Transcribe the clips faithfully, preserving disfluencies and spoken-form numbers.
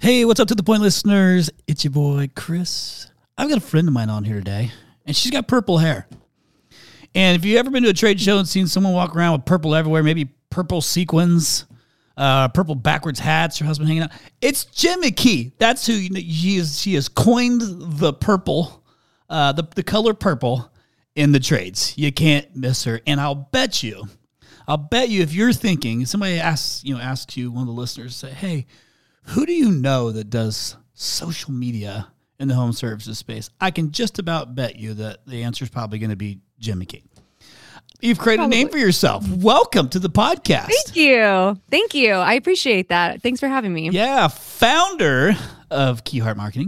Hey, what's up to the point, listeners? It's your boy, Chris. I've got a friend of mine on here today, and she's got purple hair. And if you've ever been to a trade show and seen someone walk around with purple everywhere, maybe purple sequins, uh, purple backwards hats, her husband hanging out, it's Jen McKee. That's who you know, she is. She has coined the purple, uh, the, the color purple in the trades. You can't miss her. And I'll bet you, I'll bet you if you're thinking, somebody asks, you know, asks you, one of the listeners, say, hey, who do you know that does social media in the home services space? I can just about bet you that the answer is probably going to be Jen McKee. You've created probably. a name for yourself. Welcome to the podcast. Thank you. Thank you. I appreciate that. Thanks for having me. Yeah, founder of Key Heart Marketing.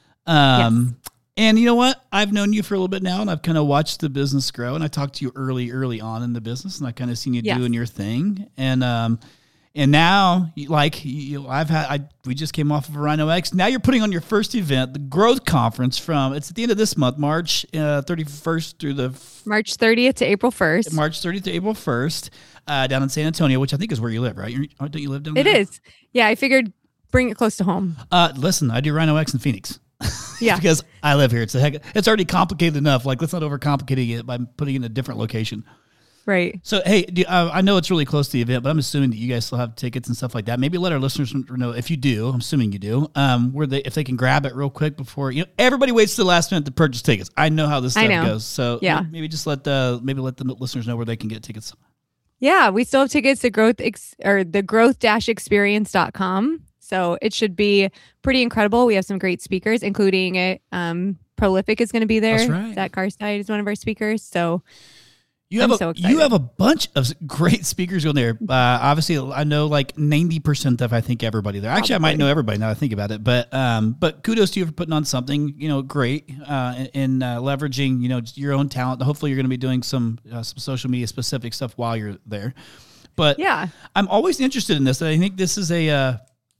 Um, yes. And you know what? I've known you for a little bit now, and I've kind of watched the business grow. And I talked to you early, early on in the business, and I kind of seen you yes. doing your thing. And um, And now, like, you, I've had, I we just came off of a Rhino X. Now you're putting on your first event, the Growth Conference. From it's at the end of this month, March uh, thirty-first through the March thirtieth to April first. March thirtieth to April first, uh, down in San Antonio, which I think is where you live, right? You're, don't you live down there? It is. Yeah, I figured bring it close to home. Uh, listen, I do Rhino X in Phoenix. Yeah, because I live here. It's a heck. It's already complicated enough. Like, let's not overcomplicate it by putting it in a different location. Right. So, hey, do, uh, I know it's really close to the event, but I'm assuming that you guys still have tickets and stuff like that. Maybe let our listeners know, if you do, I'm assuming you do, um, where they if they can grab it real quick before, you know, everybody waits to the last minute to purchase tickets. I know how this stuff goes. So, yeah. maybe, maybe just let the maybe let the listeners know where they can get tickets. Yeah, we still have tickets to growth ex- or the growth dash experience dot com. So, it should be pretty incredible. We have some great speakers, including it. Um, Prolific is going to be there. That's right. Zach Karstide is one of our speakers. So, You have, I'm a, so excited. you have a bunch of great speakers on there. Uh, obviously, I know like ninety percent of, I think, everybody there. Actually, Probably. I might know everybody now that I think about it. But um, but kudos to you for putting on something, you know, great uh, and uh, leveraging, you know, your own talent. Hopefully, you're going to be doing some uh, some social media specific stuff while you're there. But yeah, I'm always interested in this. I think this is a uh,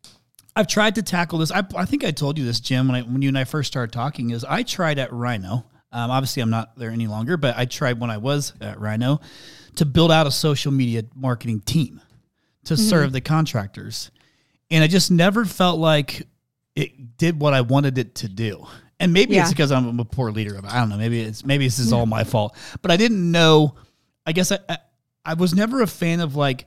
– I've tried to tackle this. I, I think I told you this, Jim, when, I, when you and I first started talking, is I tried at Rhino – Um, obviously, I'm not there any longer, but I tried when I was at Rhino to build out a social media marketing team to mm-hmm. serve the contractors. And I just never felt like it did what I wanted it to do. And maybe yeah. it's because I'm a poor leader of it. I don't know. Maybe it's maybe this is all my fault. But I didn't know. I guess I, I, I was never a fan of like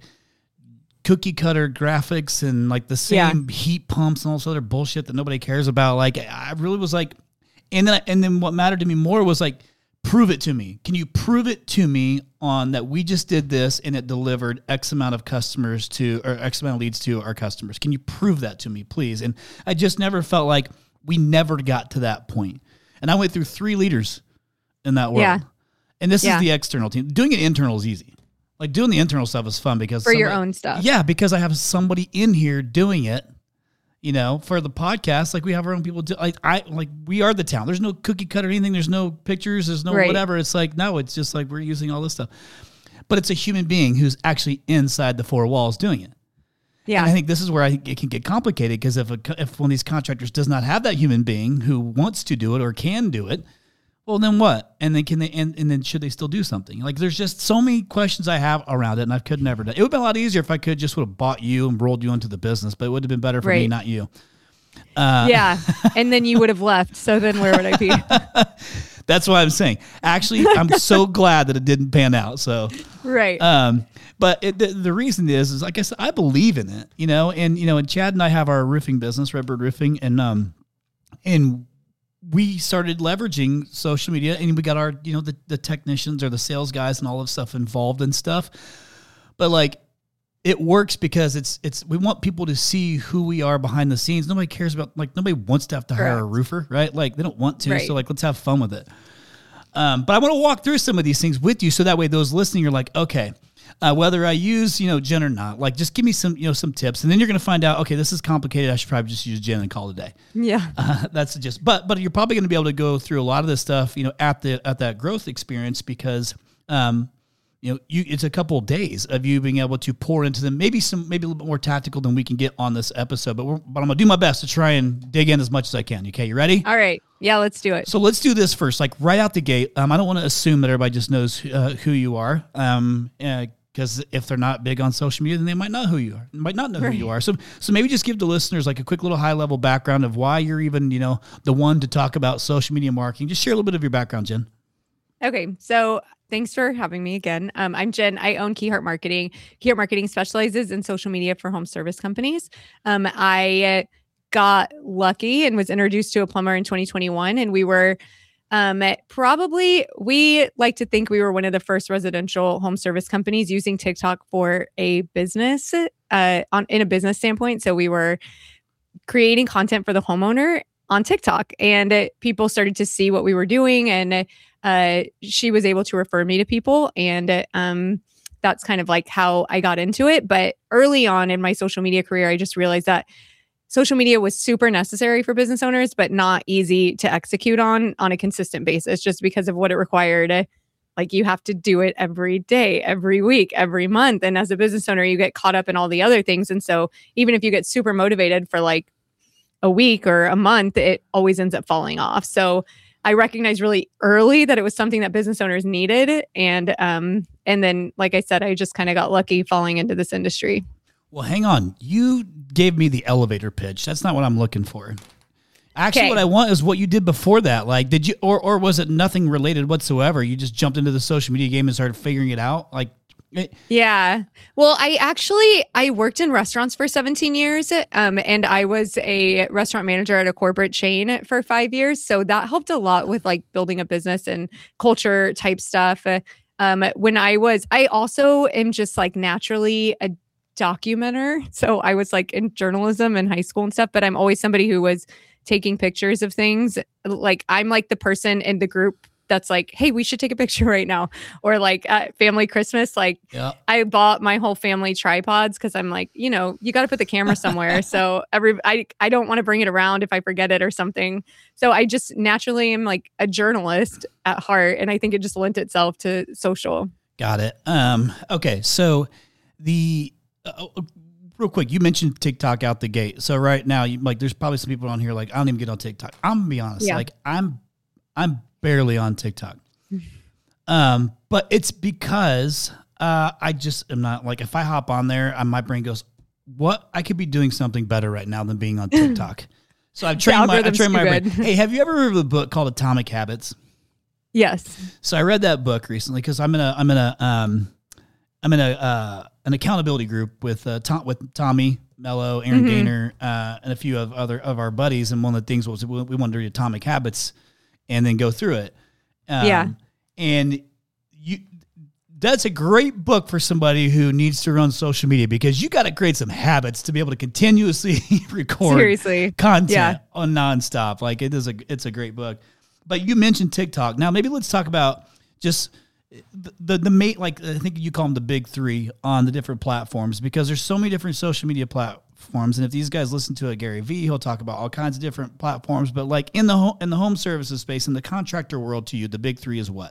cookie cutter graphics and like the same yeah. heat pumps and all this other bullshit that nobody cares about. Like I really was like, And then, and then what mattered to me more was like, prove it to me. Can you prove it to me on that we just did this and it delivered X amount of customers to, or X amount of leads to our customers? Can you prove that to me, please? And I just never felt like we never got to that point. And I went through three leaders in that world. Yeah. And this yeah. is the external team. Doing it internal is easy. Like doing the internal stuff is fun because for somebody, your own stuff. Yeah, because I have somebody in here doing it. You know, for the podcast, like we have our own people do. Like I, like we are the town. There's no cookie cutter or anything. There's no pictures. There's no right. whatever. It's like no. It's just like we're using all this stuff, but it's a human being who's actually inside the four walls doing it. Yeah, and I think this is where I think it can get complicated because if a, if one of these contractors does not have that human being who wants to do it or can do it, well, then what? And then can they? And, and then should they still do something? Like there's just so many questions I have around it, and I could never do it. It would be a lot easier if I could just would have bought you and rolled you into the business, but it would have been better for right. me, not you. Uh, yeah, and then you would have left. So then where would I be? That's what I'm saying. Actually, I'm so glad that it didn't pan out. So right. Um, but it, the, the reason is, is like I said, I believe in it. You know, and you know, and Chad and I have our roofing business, Redbird Roofing, and um, and. we started leveraging social media and we got our, you know, the, the technicians or the sales guys and all of stuff involved and stuff. But like it works because it's, it's, we want people to see who we are behind the scenes. Nobody cares about, like, nobody wants to have to hire Correct. a roofer, right? Like they don't want to. Right. So like, let's have fun with it. Um, but I want to walk through some of these things with you. So that way those listening are like, okay, Uh, whether I use, you know, Jen or not, like just give me some, you know, some tips, and then you're going to find out, okay, this is complicated. I should probably just use Jen and call it a day. Yeah. Uh, that's just, but, but you're probably going to be able to go through a lot of this stuff, you know, at the, at that growth experience because, um, you know, you, it's a couple of days of you being able to pour into them, maybe some, maybe a little bit more tactical than we can get on this episode, but we're, but I'm going to do my best to try and dig in as much as I can. Okay. You ready? All right. Yeah, let's do it. So let's do this first, like right out the gate. Um, I don't want to assume that everybody just knows uh, who you are. Um, uh, because if they're not big on social media, then they might not who you are, might not know Right. who you are. So, so maybe just give the listeners like a quick little high level background of why you're even, you know, the one to talk about social media marketing. Just share a little bit of your background, Jen. Okay, so thanks for having me again. Um, I'm Jen. I own Keyheart Marketing. Keyheart Marketing specializes in social media for home service companies. Um, I got lucky and was introduced to a plumber in twenty twenty-one, and we were um, probably, we like to think we were one of the first residential home service companies using TikTok for a business, uh, on in a business standpoint. So we were creating content for the homeowner on TikTok, and uh, people started to see what we were doing, and uh, she was able to refer me to people, and uh, um, that's kind of like how I got into it. But early on in my social media career, I just realized that social media was super necessary for business owners, but not easy to execute on on a consistent basis, just because of what it required. Like, you have to do it every day, every week, every month. And as a business owner, you get caught up in all the other things. And so even if you get super motivated for like a week or a month, it always ends up falling off. So I recognized really early that it was something that business owners needed. And um, and then, like I said, I just kind of got lucky falling into this industry. Well, hang on. You gave me the elevator pitch. That's not what I'm looking for. Actually, Okay. what I want is what you did before that. Like, did you, or or was it nothing related whatsoever? You just jumped into the social media game and started figuring it out? Like, it, Yeah. Well, I actually, I worked in restaurants for seventeen years, um, and I was a restaurant manager at a corporate chain for five years. So that helped a lot with like building a business and culture type stuff. Um, when I was, I also am just like naturally a documenter. So I was like in journalism in high school and stuff, but I'm always somebody who was taking pictures of things. Like, I'm like the person in the group that's like, hey, we should take a picture right now. Or like at family Christmas, like yeah. I bought my whole family tripods because I'm like, you know, you got to put the camera somewhere. So every I I don't want to bring it around if I forget it or something. So I just naturally am like a journalist at heart, and I think it just lent itself to social. Got it. Um, okay, so the uh, real quick, you mentioned TikTok out the gate. So right now, you, like, there's probably some people on here like, I don't even get on TikTok. I'm gonna be honest, Yeah. like I'm I'm barely on TikTok. Um, but it's because uh, I just am not like, if I hop on there, I, my brain goes, what? I could be doing something better right now than being on TikTok. So I've trained my, I've algorithm's trained my brain. too good. Hey, have you ever read a book called Atomic Habits? Yes. So I read that book recently because I'm in a I'm in a um I'm in a uh, an accountability group with uh, Tom with Tommy Mello, Aaron Mhm. Gaynor, uh, and a few of other of our buddies. And one of the things was we we wanted to read Atomic Habits and then go through it. Um, Yeah. And you, that's a great book for somebody who needs to run social media, because you got to create some habits to be able to continuously record Seriously. content Yeah. on nonstop. Like, it is a, it's a great book. But you mentioned TikTok. Now, maybe let's talk about just the, the, the mate, like, I think you call them the big three on the different platforms, because there's so many different social media platforms. And if these guys listen to a Gary Vee, he'll talk about all kinds of different platforms. But like in the home, in the home services space, in the contractor world, to you, the big three is what?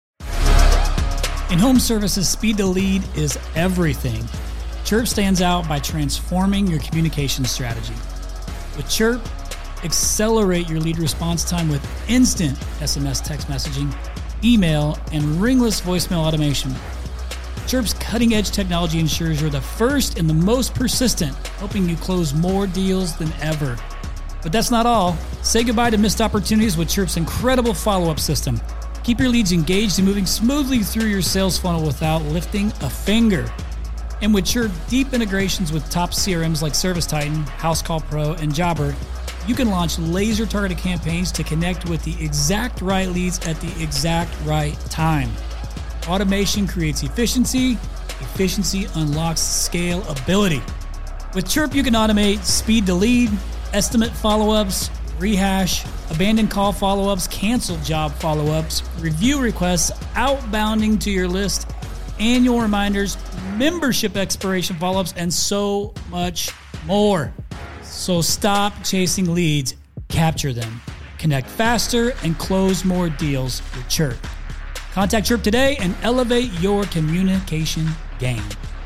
In home services, speed to lead is everything. Chirp stands out by transforming your communication strategy. With Chirp, accelerate your lead response time with instant S M S text messaging, email, and ringless voicemail automation. Chirp's cutting-edge technology ensures you're the first and the most persistent, helping you close more deals than ever. But that's not all. Say goodbye to missed opportunities with Chirp's incredible follow-up system. Keep your leads engaged and moving smoothly through your sales funnel without lifting a finger. And with Chirp deep integrations with top C R Ms like ServiceTitan, HouseCall Pro, and Jobber, you can launch laser-targeted campaigns to connect with the exact right leads at the exact right time. Automation creates efficiency. Efficiency unlocks scalability. With Chirp, you can automate speed to lead, estimate follow-ups, rehash, abandoned call follow-ups, canceled job follow-ups, review requests, outbounding to your list, annual reminders, membership expiration follow-ups, and so much more. So stop chasing leads, capture them. Connect faster and close more deals with Chirp. Contact Chirp today and elevate your communication game.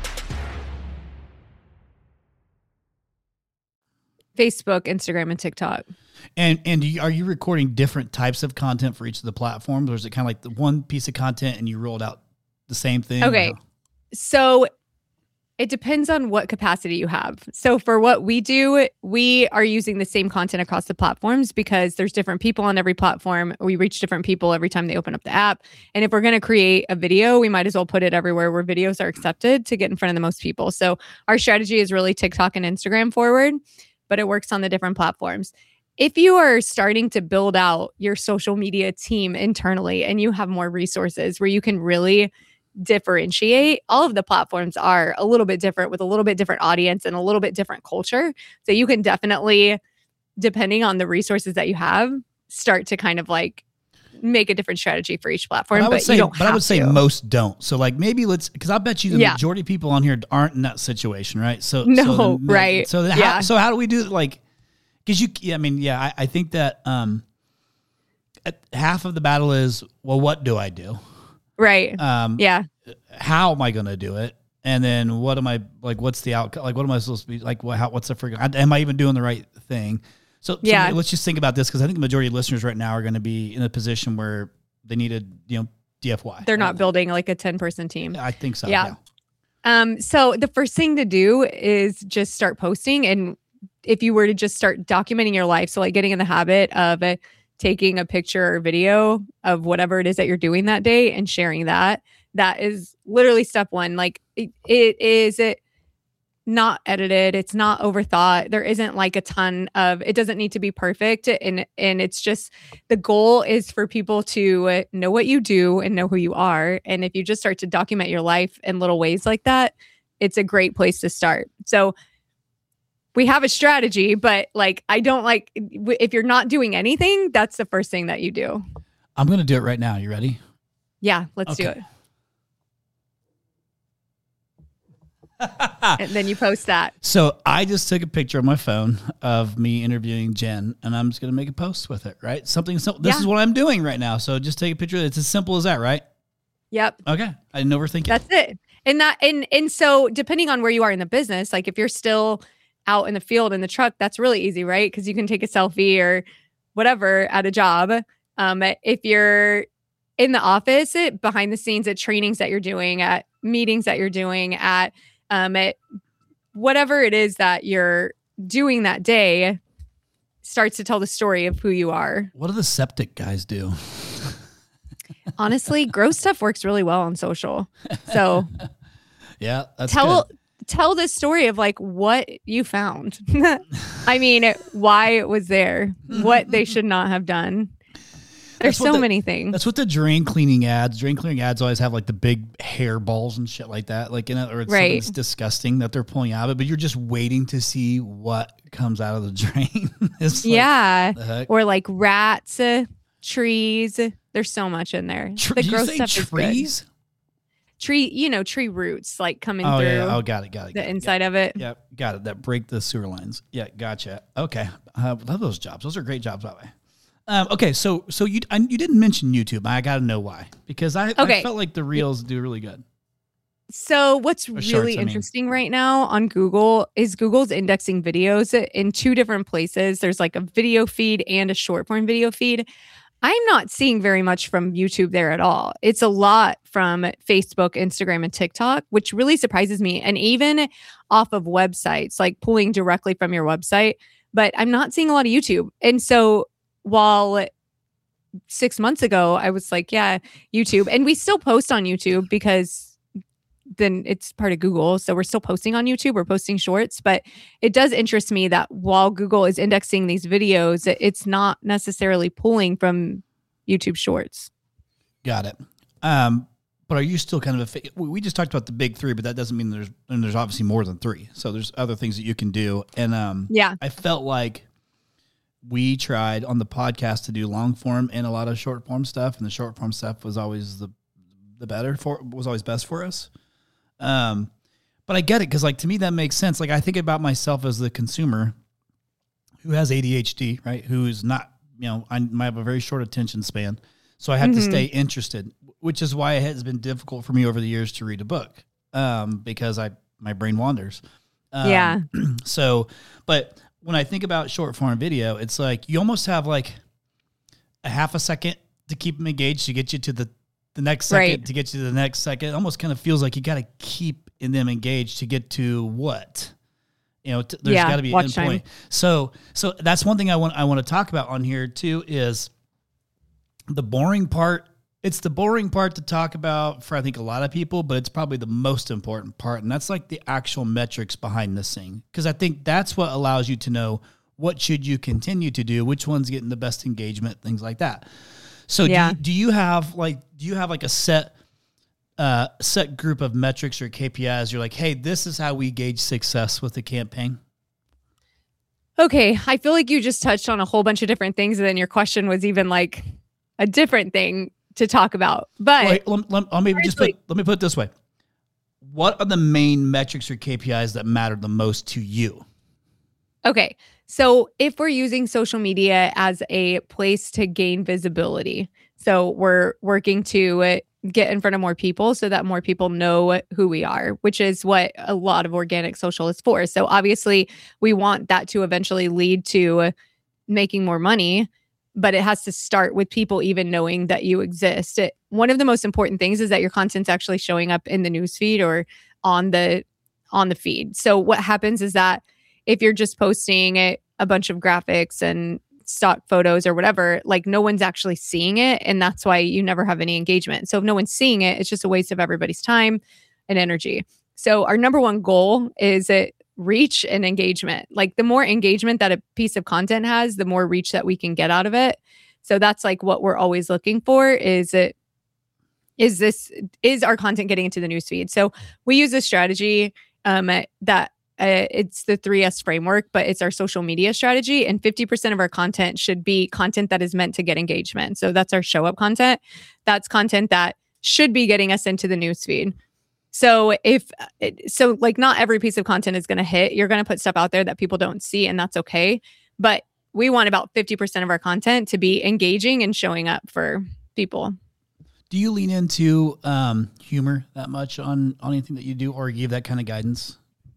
Facebook, Instagram, and TikTok. And and do you, are you recording different types of content for each of the platforms, or is it kind of like the one piece of content and you rolled out the same thing? Okay. Or- So it depends on what capacity you have. So for what we do, we are using the same content across the platforms because there's different people on every platform. We reach different people every time they open up the app. And if we're going to create a video, we might as well put it everywhere where videos are accepted to get in front of the most people. So our strategy is really TikTok and Instagram forward, but it works on the different platforms. If you are starting to build out your social media team internally and you have more resources where you can really differentiate, all of the platforms are a little bit different with a little bit different audience and a little bit different culture. So you can definitely, depending on the resources that you have, start to kind of like make a different strategy for each platform. But I would but say, you don't but I would say to. most don't. So like maybe let's, because I bet you the Yeah. majority of people on here aren't in that situation, right? So No, so the, right. So then Yeah. how, so how do we do it? Like, because you, yeah, I mean, yeah, I, I think that um, at, half of the battle is, well, what do I do? Right. Um, Yeah. How am I going to do it? And then what am I like? What's the outcome? Like, what am I supposed to be like? What, how, what's the freaking? Am I even doing the right thing? So, so Yeah. let's just think about this because I think the majority of listeners right now are going to be in a position where they need a you know D F Y. They're not building like a ten person team. I think so. Yeah. Yeah. Um, so the first thing to do is just start posting. And if you were to just start documenting your life, so like getting in the habit of uh, taking a picture or video of whatever it is that you're doing that day and sharing that, that is literally step one. Like it, it is it not edited. It's not overthought. There isn't like a ton of, it doesn't need to be perfect. And, and it's just, the goal is for people to know what you do and know who you are. And if you just start to document your life in little ways like that, it's a great place to start. So we have a strategy, but like, I don't like, if you're not doing anything, that's the first thing that you do. I'm going to do it right now. You ready? Yeah, let's Okay. do it. And then you post that. So I just took a picture on my phone of me interviewing Jen, and I'm just going to make a post with it, right? Something simple. This Yeah. is what I'm doing right now. So just take a picture. It's as simple as that, right? Yep. Okay. I didn't overthink it. That's it. And that and and so depending on where you are in the business, like if you're still out in the field in the truck, that's really easy, right? Because you can take a selfie or whatever at a job. Um, if you're in the office, it, behind the scenes at trainings that you're doing, at meetings that you're doing, at um, at whatever it is that you're doing that day, starts to tell the story of who you are. What do the septic guys do? Honestly, gross stuff works really well on social. So Yeah, that's tell good. tell the story of like what you found. I mean, why it was there, what they should not have done. There's That's what so the- many things. That's what the drain cleaning ads. Drain cleaning ads always have like the big hair balls and shit like that, like in it, or it's Right. something that's disgusting that they're pulling out of it. But you're just waiting to see what comes out of the drain. It's like, Yeah. the heck? Or like rats, uh, trees. There's so much in there. Tr- the did you gross say stuff is good. trees? Tree, you know, tree roots like coming Oh through yeah. Oh, got it. Got it. the got it, inside of it. Yeah, got it. That break the sewer lines. Yeah, gotcha. Okay, I love those jobs. Those are great jobs, by the way. Um, okay, so so you I, you didn't mention YouTube. I got to know why, because I, Okay. I felt like the reels do really good. So what's Or really shorts, I mean. interesting right now on Google is Google's indexing videos in two different places. There's like a video feed and a short form video feed. I'm not seeing very much from YouTube there at all. It's a lot from Facebook, Instagram, and TikTok, which really surprises me. And even off of websites, like pulling directly from your website, but I'm not seeing a lot of YouTube. And so while six months ago, I was like, yeah, YouTube. And we still post on YouTube because then it's part of Google. So we're still posting on YouTube. We're posting shorts, but it does interest me that while Google is indexing these videos, it's not necessarily pulling from YouTube shorts. Got it. Um, but are you still kind of a? Fa- we we just talked about the big three, but that doesn't mean there's and there's obviously more than three. So there's other things that you can do. And um, Yeah. I felt like we tried on the podcast to do long form and a lot of short form stuff, and the short form stuff was always the the better for was always best for us. Um, but I get it because, like, to me that makes sense. Like, I think about myself as the consumer who has A D H D, right? Who's not, you know, I, I have a very short attention span, so I have to Mhm. stay interested, which is why it has been difficult for me over the years to read a book, um, because I my brain wanders. Um, Yeah. So, but when I think about short form video, it's like you almost have like a half a second to keep them engaged to get you to the the next second Right. to get you to the next second. It almost kind of feels like you got to keep in them engaged to get to what? You know, t- there's Yeah, got to be an watch end time. point. So, so that's one thing I want I want to talk about on here too is the boring part. It's the boring part to talk about for I think a lot of people, but it's probably the most important part, and that's like the actual metrics behind this thing, because I think that's what allows you to know what should you continue to do, which one's getting the best engagement, things like that. So, Yeah. do you, do you have like do you have like a set uh, set group of metrics or K P Is? You're like, hey, this is how we gauge success with the campaign. Okay, I feel like you just touched on a whole bunch of different things, and then your question was even like a different thing to talk about. But Wait, let, let, let me just put, Honestly- let me put it this way: what are the main metrics or K P Is that matter the most to you? okay, so if we're using social media as a place to gain visibility, so we're working to uh, get in front of more people so that more people know who we are, which is what a lot of organic social is for. So obviously, we want that to eventually lead to making more money, but it has to start with people even knowing that you exist. It, one of the most important things is that your content's actually showing up in the newsfeed or on the on the feed. So what happens is that if you're just posting a, a bunch of graphics and stock photos or whatever, like no one's actually seeing it, and that's why you never have any engagement. So if no one's seeing it, it's just a waste of everybody's time and energy. So our number one goal is it reach and engagement. Like the more engagement that a piece of content has, the more reach that we can get out of it. So that's like what we're always looking for. Is it is this is our content getting into the newsfeed? So we use a strategy um, that uh, it's the three S framework, but it's our social media strategy. And fifty percent of our content should be content that is meant to get engagement. So that's our show up content. That's content that should be getting us into the newsfeed. So if so, like not every piece of content is going to hit. You're going to put stuff out there that people don't see, and that's okay. But we want about fifty percent of our content to be engaging and showing up for people. Do you lean into um, humor that much on, on anything that you do, or give that kind of guidance?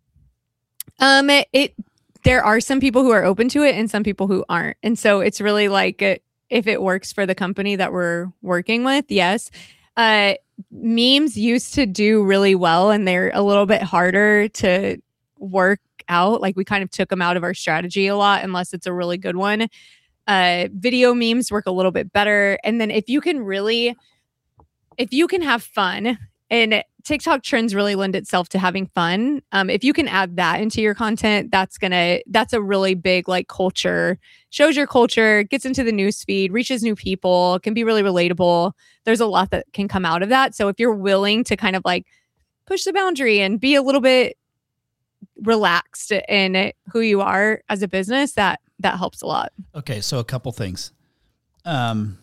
Um, it, it there are some people who are open to it and some people who aren't, and so it's really like uh, if it works for the company that we're working with, yes. Uh, memes used to do really well, and they're a little bit harder to work out. Like we kind of took them out of our strategy a lot, unless it's a really good one. Uh, video memes work a little bit better, and then if you can really, if you can have fun. And TikTok trends really lend itself to having fun. Um, if you can add that into your content, that's gonna that's a really big like culture, shows your culture, gets into the news feed, reaches new people, can be really relatable. There's a lot that can come out of that. So if you're willing to kind of like push the boundary and be a little bit relaxed in who you are as a business, that that helps a lot. Okay, so a couple things. Um,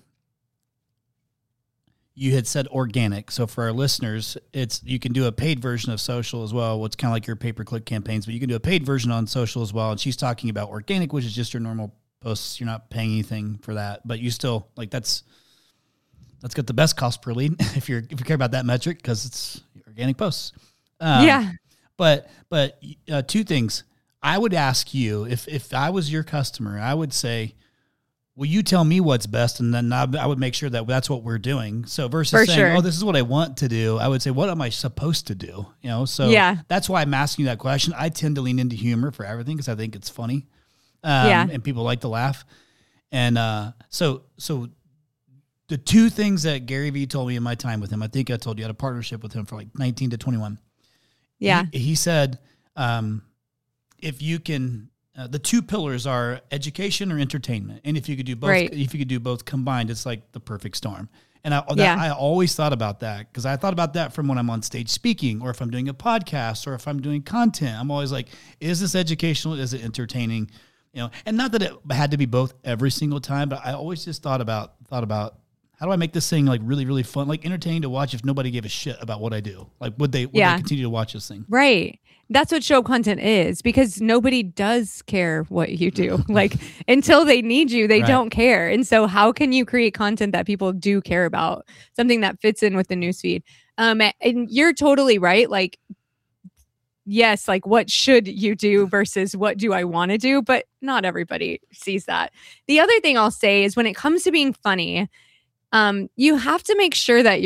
you had said organic. So for our listeners, it's you can do a paid version of social as well. What's kind of like your pay-per-click campaigns, but you can do a paid version on social as well. And she's talking about organic, which is just your normal posts. You're not paying anything for that, but you still like that's that's got the best cost per lead if you're if you care about that metric because it's organic posts. Um, yeah. But but uh, two things. I would ask you if if I was your customer, I would say, will you tell me what's best? And then I, I would make sure that that's what we're doing. So versus For saying, sure. oh, this is what I want to do, I would say, what am I supposed to do? You know, so Yeah. that's why I'm asking you that question. I tend to lean into humor for everything because I think it's funny. Um, Yeah. And people like to laugh. And uh, so so the two things that Gary Vee told me in my time with him, I think I told you I had a partnership with him for like nineteen to twenty-one. Yeah. He, he said, um, if you can, Uh, the two pillars are education or entertainment, and if you could do both, Right. if you could do both combined, it's like the perfect storm. And I, that, Yeah. I always thought about that because I thought about that from when I'm on stage speaking, or if I'm doing a podcast, or if I'm doing content. I'm always like, is this educational? Is it entertaining? You know, and not that it had to be both every single time, but I always just thought about thought about how do I make this thing like really really fun, like entertaining to watch if nobody gave a shit about what I do. Like, would they would Yeah. they continue to watch this thing? Right. That's what show up content is, because nobody does care what you do. Like until they need you, they Right. don't care. And so how can you create content that people do care about? Something that fits in with the newsfeed. Um, and you're totally right. Like, yes, like what should you do versus what do I want to do? But not everybody sees that. The other thing I'll say is when it comes to being funny, um, you have to make sure that you're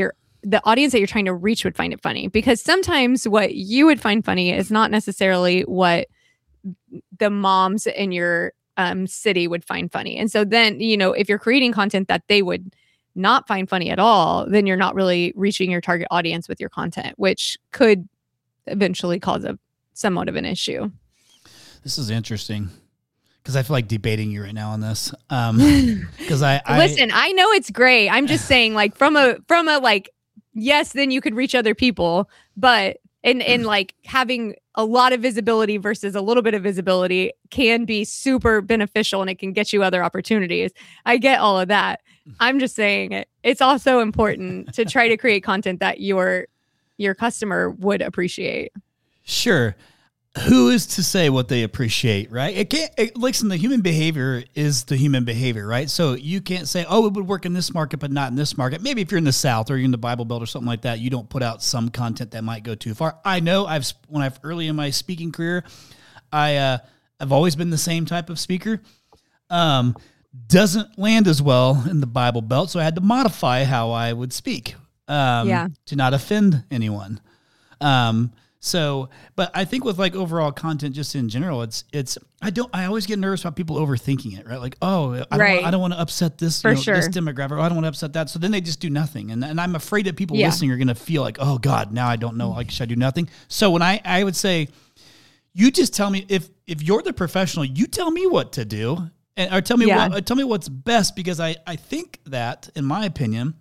the audience that you're trying to reach would find it funny, because sometimes what you would find funny is not necessarily what the moms in your um, city would find funny. And so then, you know, if you're creating content that they would not find funny at all, then you're not really reaching your target audience with your content, which could eventually cause a somewhat of an issue. This is interesting, because I feel like debating you right now on this. Um, because I, I listen, I know it's great. I'm just saying, like, from a from a like, yes, then you could reach other people, but in in like having a lot of visibility versus a little bit of visibility can be super beneficial, and it can get you other opportunities. I get all of that. I'm just saying it, it's also important to try to create content that your your customer would appreciate. Sure. Who is to say what they appreciate, right? It can't, it, listen, the human behavior is the human behavior, right? So you can't say, oh, it would work in this market, but not in this market. Maybe if you're in the South or you're in the Bible Belt or something like that, you don't put out some content that might go too far. I know I've, when I've early in my speaking career, I, uh, I've always been the same type of speaker. Um, doesn't land as well in the Bible Belt. So I had to modify how I would speak, um, yeah. to not offend anyone. Um, So, but I think with like overall content, just in general, it's, it's, I don't, I always get nervous about people overthinking it, right? Like, oh, I don't, right. want, I don't want to upset this, For you know, sure. this demographic. Or I don't want to upset that. So then they just do nothing. And and I'm afraid that people Yeah. listening are going to feel like, oh God, now I don't know. Like, should I do nothing? So when I, I would say, you just tell me if, if you're the professional, you tell me what to do, and or tell me Yeah. what, tell me what's best, because I, I think that, in my opinion,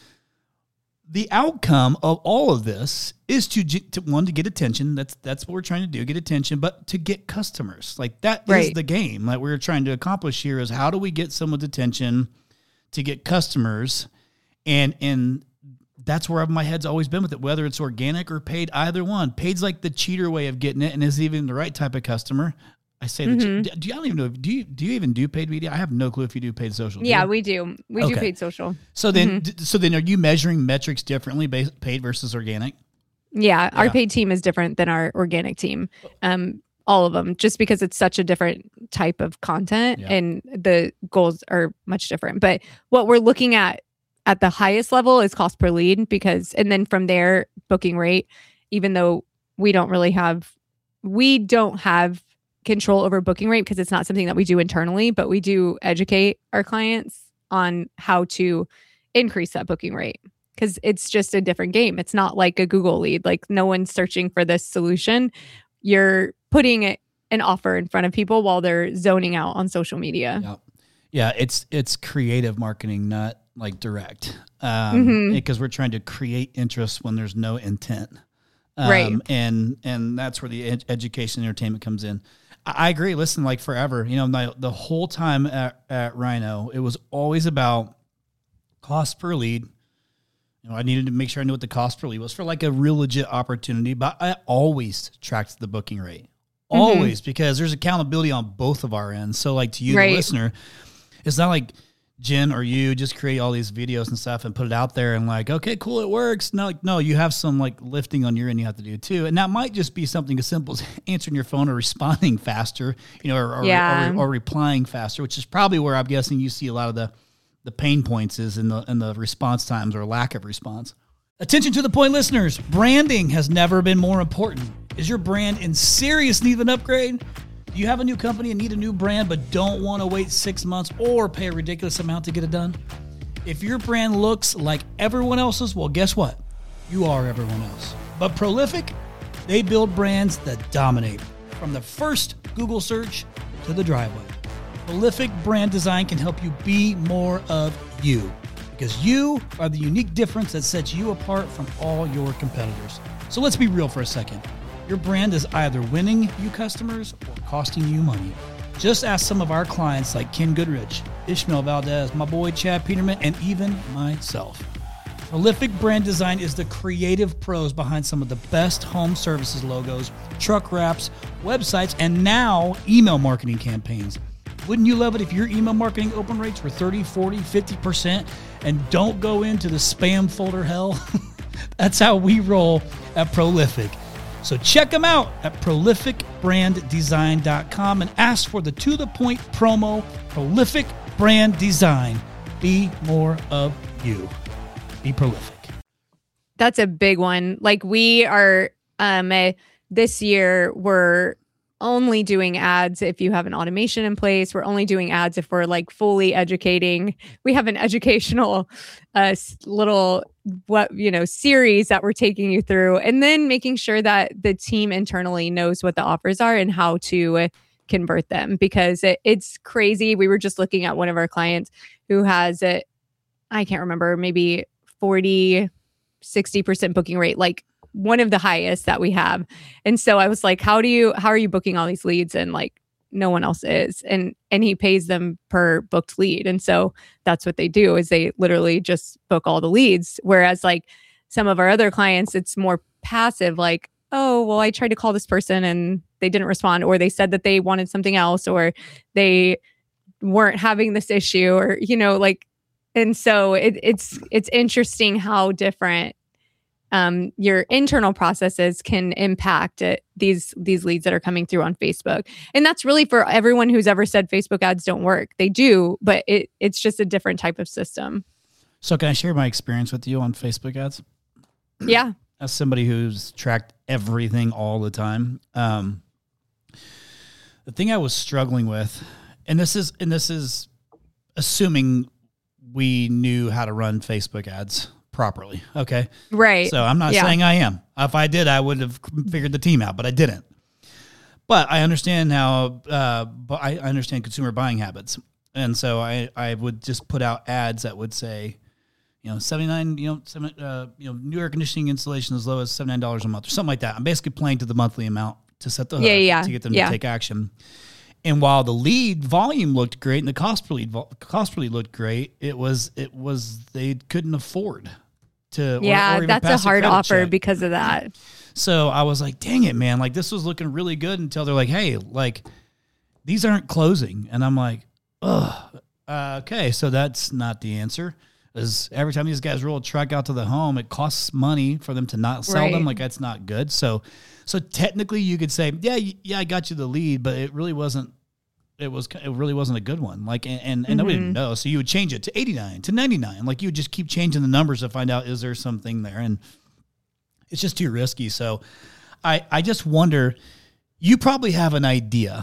the outcome of all of this is to, to one, to get attention. That's that's what we're trying to do, get attention, but to get customers. Like that Right. is the game that we're trying to accomplish here, is how do we get someone's attention to get customers? And and that's where my head's always been with it, whether it's organic or paid, either one. Paid's like the cheater way of getting it, and is even the right type of customer. I say, Mm-hmm. that. Do you, I don't even know. Do you do you even do paid media? I have no clue if you do paid social. Yeah, do you? we do. We do Okay. paid social. So then, d- so then, are you measuring metrics differently, bas- paid versus organic? Yeah, our Yeah. paid team is different than our organic team. Um, all of them, just because it's such a different type of content, Yeah. and the goals are much different. But what we're looking at at the highest level is cost per lead, because, and then from there, booking rate. Even though we don't really have, we don't have control over booking rate, because it's not something that we do internally, but we do educate our clients on how to increase that booking rate, because it's just a different game. It's not like a Google lead. Like, no one's searching for this solution. You're putting it, an offer in front of people while they're zoning out on social media. Yeah, yeah. It's it's creative marketing, not like direct, um, Mhm. because we're trying to create interest when there's no intent, um, Right. And and that's where the ed- education and entertainment comes in. I, I agree. Listen, like forever, you know, my, the whole time at, at Rhino, it was always about cost per lead. You know, I needed to make sure I knew what the cost per lead was for like a real legit opportunity, but I always tracked the booking rate. Always, because there's accountability on both of our ends. So like to you, Right. the listener, it's not like Jen or you just create all these videos and stuff and put it out there and like, okay, cool, it works. No, like, no, you have some like lifting on your end you have to do too. And that might just be something as simple as answering your phone or responding faster, you know, or, or, Yeah. or, or replying faster, which is probably where I'm guessing you see a lot of the, the pain points is in the, in the response times or lack of response. Attention to the point, listeners. Branding has never been more important. Is your brand in serious need of an upgrade? Do you have a new company and need a new brand but don't want to wait six months or pay a ridiculous amount to get it done? If your brand looks like everyone else's, well, guess what? You are everyone else. But Prolific, they build brands that dominate, from the first Google search to the driveway. Prolific brand design can help you be more of you, because you are the unique difference that sets you apart from all your competitors. So let's be real for a second. Your brand is either winning you customers or costing you money. Just ask some of our clients like Ken Goodrich, Ishmael Valdez, my boy Chad Peterman, and even myself. Prolific Brand Design is the creative pros behind some of the best home services logos, truck wraps, websites, and now email marketing campaigns. Wouldn't you love it if your email marketing open rates were thirty, forty, fifty percent and don't go into the spam folder hell? That's how we roll at Prolific. So check them out at prolific brand design dot com and ask for the To The Point promo, Prolific Brand Design. Be more of you. Be prolific. That's a big one. Like we are um uh, this year we're only doing ads if you have an automation in place. We're only doing ads if we're like fully educating. We have an educational uh little what you know series that we're taking you through, and then making sure that the team internally knows what the offers are and how to uh, convert them, because it, it's crazy. We were just looking at one of our clients who has a, I can't remember, maybe forty, sixty percent booking rate, like one of the highest that we have. And so I was like, how do you, how are you booking all these leads? And like, no one else is. And, and he pays them per booked lead. And so that's what they do, is they literally just book all the leads. Whereas like some of our other clients, it's more passive, like, oh, well, I tried to call this person and they didn't respond, or they said that they wanted something else, or they weren't having this issue, or, you know, like, and so it, it's, it's interesting how different um, your internal processes can impact it, these, these leads that are coming through on Facebook. And that's really for everyone who's ever said Facebook ads don't work. They do, but it, it's just a different type of system. So can I share my experience with you on Facebook ads? Yeah. As somebody who's tracked everything all the time, um, the thing I was struggling with, and this is, and this is assuming we knew how to run Facebook ads properly. Okay. Right. So I'm not yeah. saying I am. If I did, I would have figured the team out, but I didn't. But I understand how, uh, but I understand consumer buying habits. And so I, I would just put out ads that would say, you know, seventy-nine, you know, seven, uh, you know, new air conditioning installation as low as seventy-nine dollars a month or something like that. I'm basically playing to the monthly amount to set the hook yeah, yeah, to get them yeah. to take action. And while the lead volume looked great and the cost per lead, cost per lead looked great, it was, it was, they couldn't afford to. Yeah, or, or even that's a pass hard credit offer check. Because of that. So I was like, dang it, man. Like this was looking really good until they're like, hey, like these aren't closing. And I'm like, ugh, uh, okay. So that's not the answer. Is every time these guys roll a truck out to the home, it costs money for them to not sell right. them. Like that's not good. So, so technically you could say, yeah, yeah, I got you the lead, but it really wasn't, it was, it really wasn't a good one. Like, and, and, and mm-hmm. nobody didn't know. So you would change it to eighty-nine to ninety-nine. Like you would just keep changing the numbers to find out, is there something there? And it's just too risky. So I, I just wonder, you probably have an idea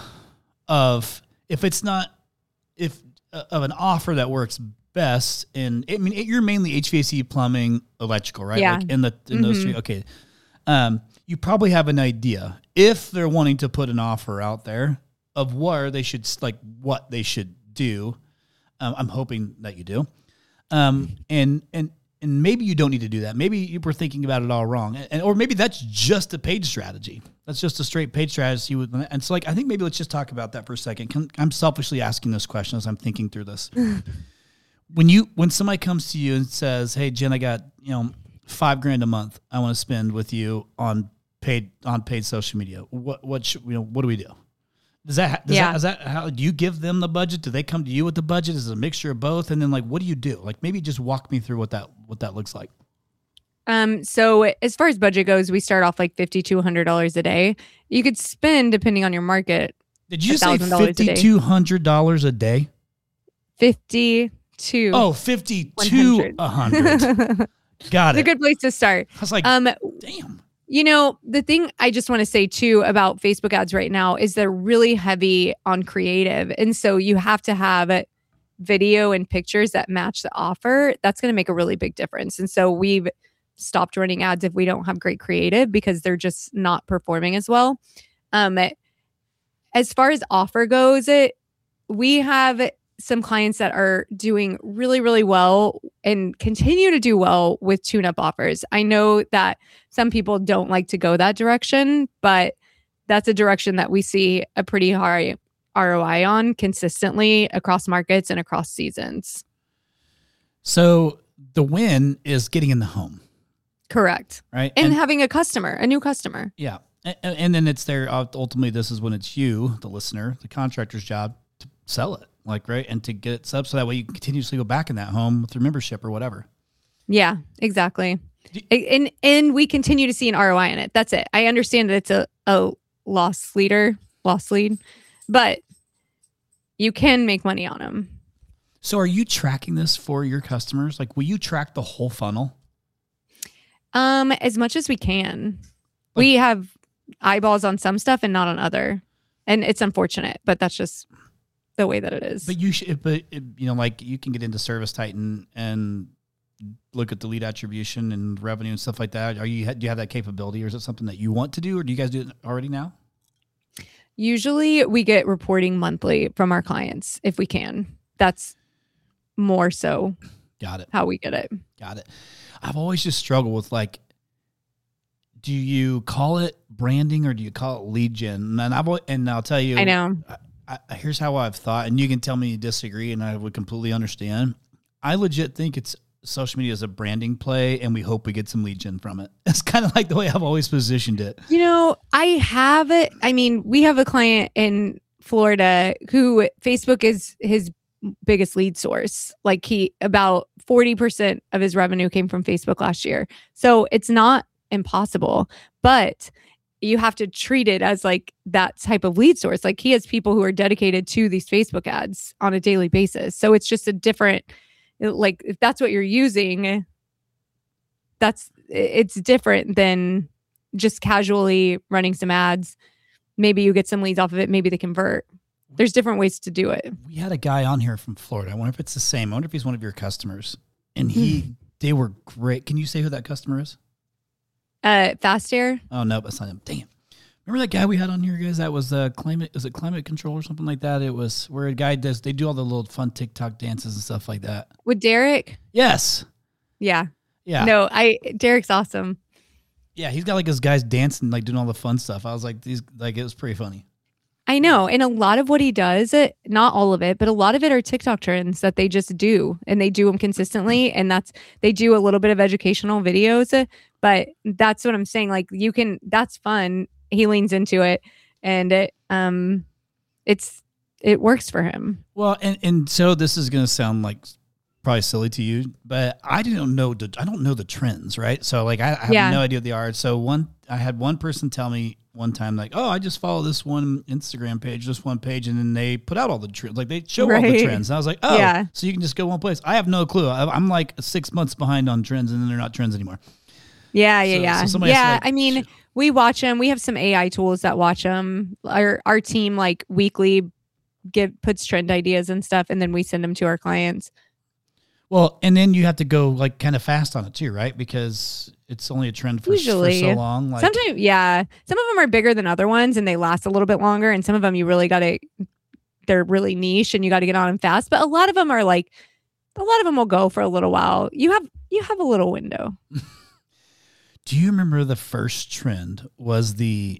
of if it's not, if uh, of an offer that works best in, I mean, you're mainly H V A C, plumbing, electrical, right? Yeah. Like in the, in mm-hmm. those three. Okay. Um, you probably have an idea if they're wanting to put an offer out there of where they should, like what they should do. Um, I'm hoping that you do. Um, and, and, and maybe you don't need to do that. Maybe you were thinking about it all wrong. And, or maybe that's just a paid strategy. That's just a straight paid strategy. With, and so like, I think maybe let's just talk about that for a second. Can, I'm selfishly asking this question as I'm thinking through this. When you, when somebody comes to you and says, hey, Jen, I got, you know, five grand a month I want to spend with you on paid, on paid social media. What, what should, you know, what do we do? Does that, does yeah. that, is that how do you give them the budget? Do they come to you with the budget? Is it a mixture of both? And then like, what do you do? Like maybe just walk me through what that, what that looks like. Um, so as far as budget goes, we start off like fifty to one hundred dollars a day. You could spend, depending on your market. Did you say fifty-two hundred dollars a day? fifty to Oh, fifty to one hundred. Got it. It's a good place to start. I was like, um, damn. You know, the thing I just want to say too about Facebook ads right now is they're really heavy on creative. And so you have to have video and pictures that match the offer. That's going to make a really big difference. And so we've stopped running ads if we don't have great creative because they're just not performing as well. Um, as far as offer goes, it, we have some clients that are doing really, really well and continue to do well with tune-up offers. I know that some people don't like to go that direction, but that's a direction that we see a pretty high R O I on consistently across markets and across seasons. So the win is getting in the home. Correct. Right. And, and having a customer, a new customer. Yeah. And, and then it's there. Ultimately, this is when it's you, the listener, the contractor's job to sell it. Like, right. And to get it sub so that way you can continuously go back in that home with your membership or whatever. Yeah, exactly. And and we continue to see an R O I in it. That's it. I understand that it's a, a loss leader, loss lead, but you can make money on them. So are you tracking this for your customers? Like, will you track the whole funnel? Um, as much as we can. Like, we have eyeballs on some stuff and not on other. And it's unfortunate, but that's just the way that it is. But you should, but it, you know, like you can get into Service Titan and look at the lead attribution and revenue and stuff like that. Are you, do you have that capability, or is it something that you want to do, or do you guys do it already now? Usually we get reporting monthly from our clients if we can. That's more so Got it. how we get it. Got it. I've always just struggled with, like, do you call it branding or do you call it lead gen? And I've and I'll tell you, I know. I, I, here's how I've thought, and you can tell me you disagree, and I would completely understand. I legit think it's social media is a branding play, and we hope we get some lead gen from it. It's kind of like the way I've always positioned it. You know, I have it. I mean, we have a client in Florida who Facebook is his biggest lead source. Like he, about forty percent of his revenue came from Facebook last year. So it's not impossible, but you have to treat it as like that type of lead source. Like he has people who are dedicated to these Facebook ads on a daily basis. So it's just a different, like if that's what you're using, that's, it's different than just casually running some ads. Maybe you get some leads off of it. Maybe they convert. There's different ways to do it. We had a guy on here from Florida. I wonder if it's the same. I wonder if he's one of your customers. And he, mm. they were great. Can you say who that customer is? Uh, Fast Air. Oh no, that's not him. Damn. Remember that guy we had on here, guys? That was uh, climate. Is it climate control or something like that? It was where a guy does. They do all the little fun TikTok dances and stuff like that. With Derek. Yes. Yeah. Yeah. No, I. Derek's awesome. Yeah, he's got like his guys dancing, like doing all the fun stuff. I was like, these, like it was pretty funny. I know. And a lot of what he does, not all of it, but a lot of it are TikTok trends that they just do, and they do them consistently. And that's, they do a little bit of educational videos, but that's what I'm saying. Like you can, that's fun. He leans into it, and it, um, it's, it works for him. Well, and, and so this is going to sound like probably silly to you, but I don't know the, I don't know the trends, right? So like, I, I have yeah. no idea what they are. So one, I had one person tell me one time, like, oh, I just follow this one Instagram page, this one page, and then they put out all the trends. Like they show right. all the trends. And I was like, oh, yeah. so you can just go one place. I have no clue. I, I'm like six months behind on trends, and then they're not trends anymore. Yeah, yeah, so, yeah. So yeah, like, I mean, sh- we watch them. We have some A I tools that watch them. Our our team like weekly give puts trend ideas and stuff, and then we send them to our clients. Well, and then you have to go like kind of fast on it too, right? Because it's only a trend for, Usually. for so long. Like, sometimes, yeah. Some of them are bigger than other ones, and they last a little bit longer. And some of them you really got to, they're really niche, and you got to get on them fast. But a lot of them are like, a lot of them will go for a little while. You have you have a little window. Do you remember the first trend was the,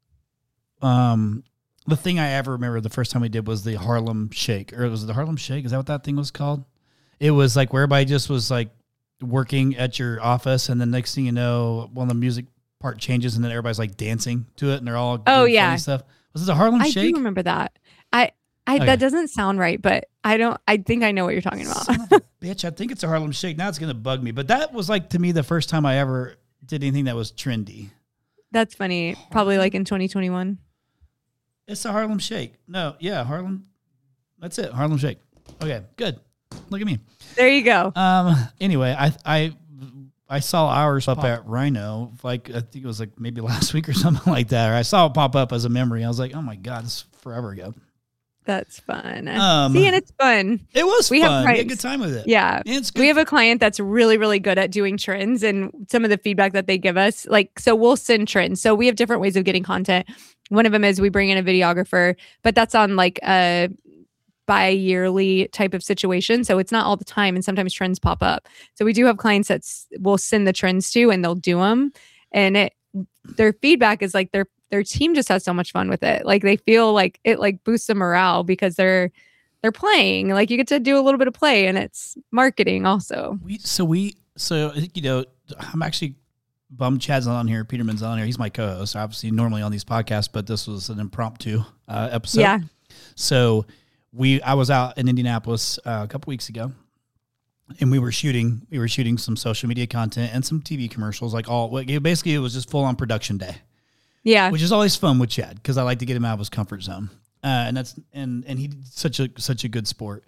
um, the thing I ever remember the first time we did was the Harlem Shake, or was it the Harlem Shake? Is that what that thing was called? It was like where everybody just was like working at your office, and then next thing you know, well, the music part changes, and then everybody's like dancing to it, and they're all oh yeah funny stuff. Was it the Harlem I Shake? I do remember that. I I okay. That doesn't sound right, but I don't. I think I know what you're talking about. Son of a bitch, I think it's a Harlem Shake. Now it's gonna bug me, but that was like to me the first time I ever did anything that was trendy. That's funny. Harlem? Probably like in twenty twenty-one. It's a Harlem Shake. No, yeah, Harlem. That's it. Harlem Shake. Okay, good. Look at me. There you go. Um. Anyway, I I I saw ours up at Rhino, like I think it was like maybe last week or something like that. Or I saw it pop up as a memory. I was like, oh my god, this is forever ago. That's fun. Um, See, and it's fun. It was we fun. Have we had a good time with it. Yeah. It's good. We have a client that's really, really good at doing trends, and some of the feedback that they give us, like, so we'll send trends. So we have different ways of getting content. One of them is we bring in a videographer, but that's on like a bi-yearly type of situation. So it's not all the time. And sometimes trends pop up. So we do have clients that we'll send the trends to, and they'll do them. And it, their feedback is like their their team just has so much fun with it. Like they feel like it like boosts the morale because they're they're playing. Like you get to do a little bit of play, and it's marketing also. We so we so you know I'm actually bummed Chad's not on here. Peterman's on here. He's my co-host. Obviously, normally on these podcasts, but this was an impromptu uh, episode. Yeah. So we I was out in Indianapolis uh, a couple weeks ago, and we were shooting we were shooting some social media content and some T V commercials. Like all basically, it was just full on production day. Yeah, which is always fun with Chad because I like to get him out of his comfort zone, uh, and that's and and he's such a such a good sport.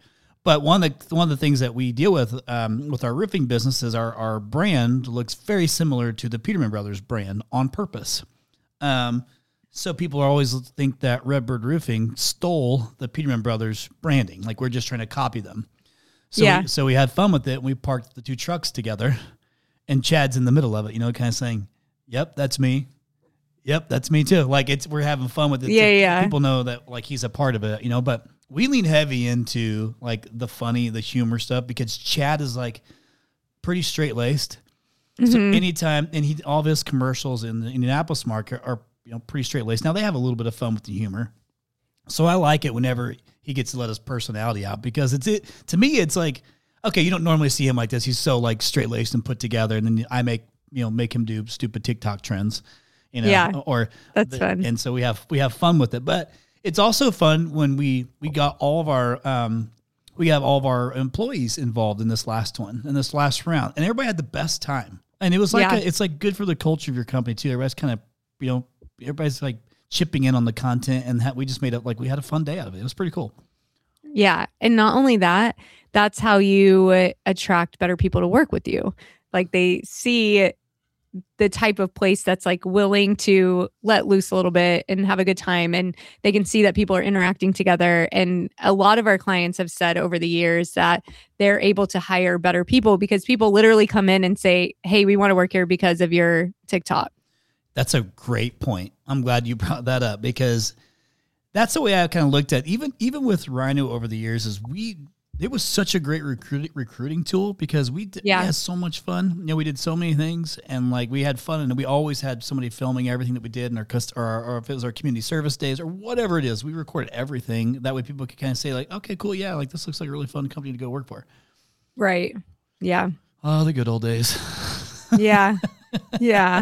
But one of the one of the things that we deal with um, with our roofing business is our our brand looks very similar to the Peterman Brothers brand on purpose. Um, so people always think that Redbird Roofing stole the Peterman Brothers branding, like we're just trying to copy them. So yeah. we, so we had fun with it. And we parked the two trucks together, and Chad's in the middle of it, you know, kind of saying, "Yep, that's me. Yep, that's me too." Like it's we're having fun with it. Yeah, too. yeah. People know that like he's a part of it, you know, but. We lean heavy into like the funny, the humor stuff because Chad is like pretty straight laced. Mm-hmm. So anytime, and he all of his commercials in the Indianapolis market are you know pretty straight laced. Now they have a little bit of fun with the humor, so I like it whenever he gets to let his personality out because it's it to me. It's like okay, you don't normally see him like this. He's so like straight laced and put together, and then I make you know make him do stupid TikTok trends, you know, yeah, or that's the, fun. And so we have we have fun with it, but. It's also fun when we, we got all of our um, we have all of our employees involved in this last one, in this last round, and everybody had the best time. And it was like yeah. a, it's like good for the culture of your company too. Everybody's kind of you know everybody's like chipping in on the content, and ha- we just made it like we had a fun day out of it. It was pretty cool. Yeah, and not only that, that's how you uh, attract better people to work with you. Like they see the type of place that's like willing to let loose a little bit and have a good time. And they can see that people are interacting together. And a lot of our clients have said over the years that they're able to hire better people because people literally come in and say, "Hey, we want to work here because of your TikTok." That's a great point. I'm glad you brought that up because that's the way I kind of looked at even, even with Rhino over the years is we, it was such a great recruiting recruiting tool because we, did, yeah. we had so much fun. You know, we did so many things and like we had fun and we always had somebody filming everything that we did in our cust- or, or if it was our community service days or whatever it is, we recorded everything. That way people could kind of say like, okay, cool. Yeah. Like this looks like a really fun company to go work for. Right. Yeah. Oh, the good old days. Yeah. Yeah.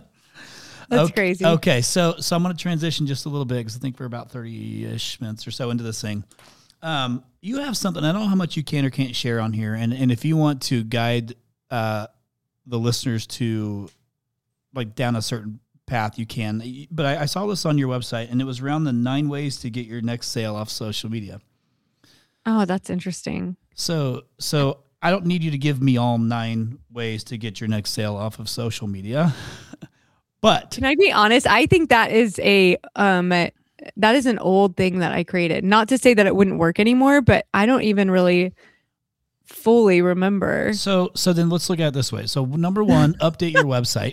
That's okay, crazy. Okay. So, so I'm going to transition just a little bit because I think we're about thirty ish minutes or so into this thing. Um, you have something, I don't know how much you can or can't share on here. And, and if you want to guide, uh, the listeners to like down a certain path, you can, but I, I saw this on your website and it was around the nine ways to get your next sale off social media. Oh, that's interesting. So, so I don't need you to give me all nine ways to get your next sale off of social media, but can I be honest? I think that is a, um, that is an old thing that I created. Not to say that it wouldn't work anymore, but I don't even really fully remember. So, so then let's look at it this way. So number one, update your website.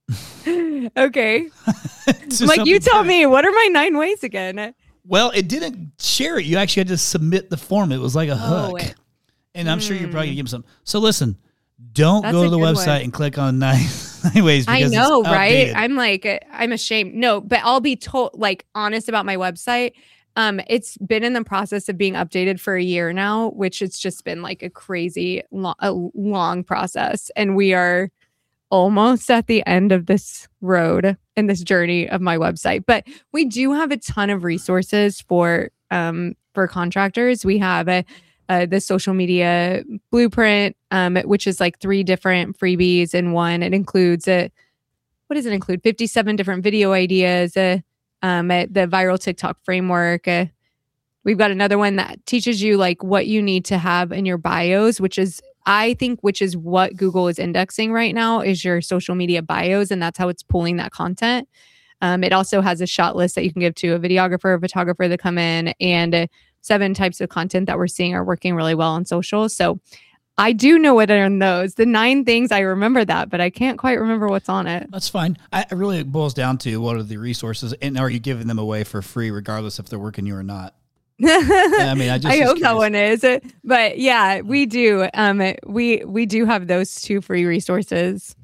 Okay. Like you tell me, what are my nine ways again? Well, it didn't share it. You actually had to submit the form. It was like a hook. Oh, and I'm mm. sure you're probably gonna give them some. So listen, don't That's go to the website one. and click on nine, nine ways. I Because know, it's right? outdated. I'm like, I'm ashamed. No, but I'll be told, like, honest about my website. Um, it's been in the process of being updated for a year now, which it's just been like a crazy, lo- a long process. And we are almost at the end of this road and this journey of my website. But we do have a ton of resources for um for contractors. We have a Uh, the social media blueprint, um, which is like three different freebies in one. It includes a, what does it include? fifty-seven different video ideas, uh, um, uh, the viral TikTok framework. Uh, we've got another one that teaches you like what you need to have in your bios, which is, I think, which is what Google is indexing right now is your social media bios. And that's how it's pulling that content. Um, it also has a shot list that you can give to a videographer, a photographer that come in, and uh, seven types of content that we're seeing are working really well on social. So I do know what are in those. The nine things, I remember that, but I can't quite remember what's on it. That's fine. I, it really boils down to what are the resources and are you giving them away for free, regardless if they're working you or not? Yeah, I mean, I just I was hope that curious. one is, but yeah, we do. Um, we we do have those two free resources.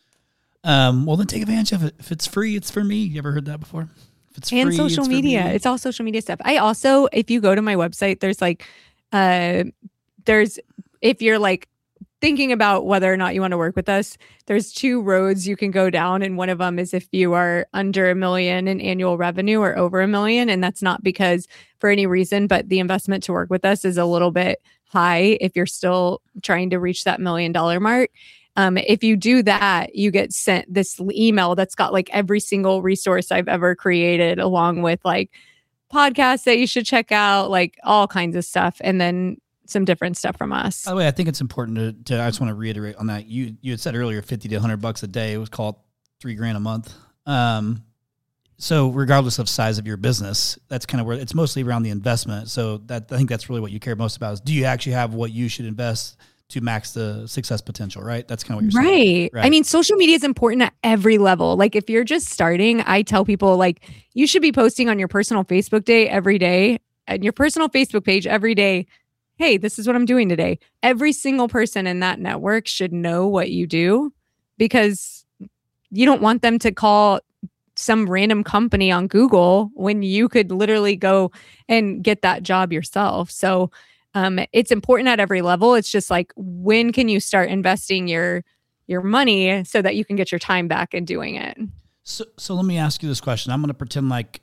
Um, well, then take advantage of it. If it's free, it's for me. You ever heard that before? If it's And free, social it's for media. me. It's all social media stuff. I also, if you go to my website, there's like, uh, there's, if you're like thinking about whether or not you want to work with us, there's two roads you can go down. And one of them is if you are under a million in annual revenue or over a million. And that's not because for any reason, but the investment to work with us is a little bit high if you're still trying to reach that million dollar mark. Um, if you do that, you get sent this email that's got like every single resource I've ever created, along with like podcasts that you should check out, like all kinds of stuff. And then some different stuff from us. By the way, I think it's important to, to I just want to reiterate on that. You you had said earlier fifty to one hundred bucks a day. It was called three grand a month. Um, so regardless of size of your business, that's kind of where it's mostly around the investment. So that I think that's really what you care most about is do you actually have what you should invest to max the success potential, right? That's kind of what you're right. saying. Right. I mean, social media is important at every level. Like if you're just starting, I tell people like you should be posting on your personal Facebook day every day and your personal Facebook page every day. Hey, this is what I'm doing today. Every single person in that network should know what you do because you don't want them to call some random company on Google when you could literally go and get that job yourself. So Um, it's important at every level. It's just like, when can you start investing your your money so that you can get your time back in doing it? So, so let me ask you this question. I'm going to pretend like,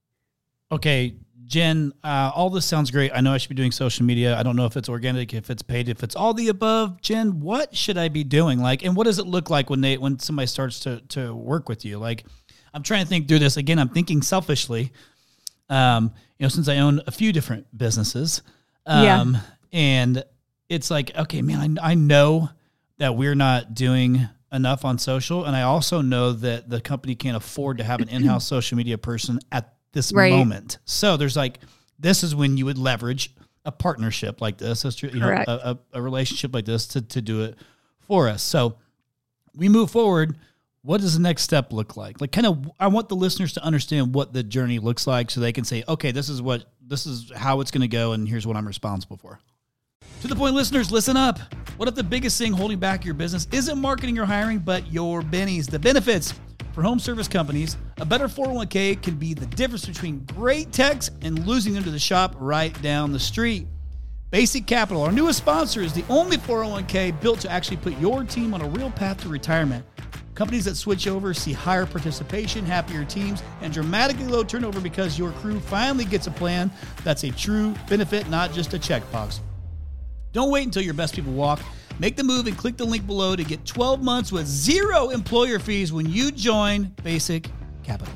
okay, Jen, uh, all this sounds great. I know I should be doing social media. I don't know if it's organic, if it's paid, if it's all the above. Jen, what should I be doing? Like, and what does it look like when they when somebody starts to to work with you? Like, I'm trying to think through this again. I'm thinking selfishly. Um, you know, since I own a few different businesses. Um, yeah. And it's like, okay, man, I, I know that we're not doing enough on social. And I also know that the company can't afford to have an in-house social media person at this right. moment. So there's like, this is when you would leverage a partnership like this, you know, a, a, a relationship like this to, to do it for us. So we move forward. What does the next step look like? Like kind of, I want the listeners to understand what the journey looks like so they can say, okay, this is what, this is how it's going to go. And here's what I'm responsible for. To the point, listeners, listen up. What if the biggest thing holding back your business isn't marketing or hiring, but your bennies, the benefits? For home service companies, a better four oh one k can be the difference between great techs and losing them to the shop right down the street. Basic Capital, our newest sponsor, is the only four oh one k built to actually put your team on a real path to retirement. Companies that switch over see higher participation, happier teams, and dramatically low turnover because your crew finally gets a plan that's a true benefit, not just a checkbox. Don't wait until your best people walk. Make the move and click the link below to get twelve months with zero employer fees when you join Basic Capital.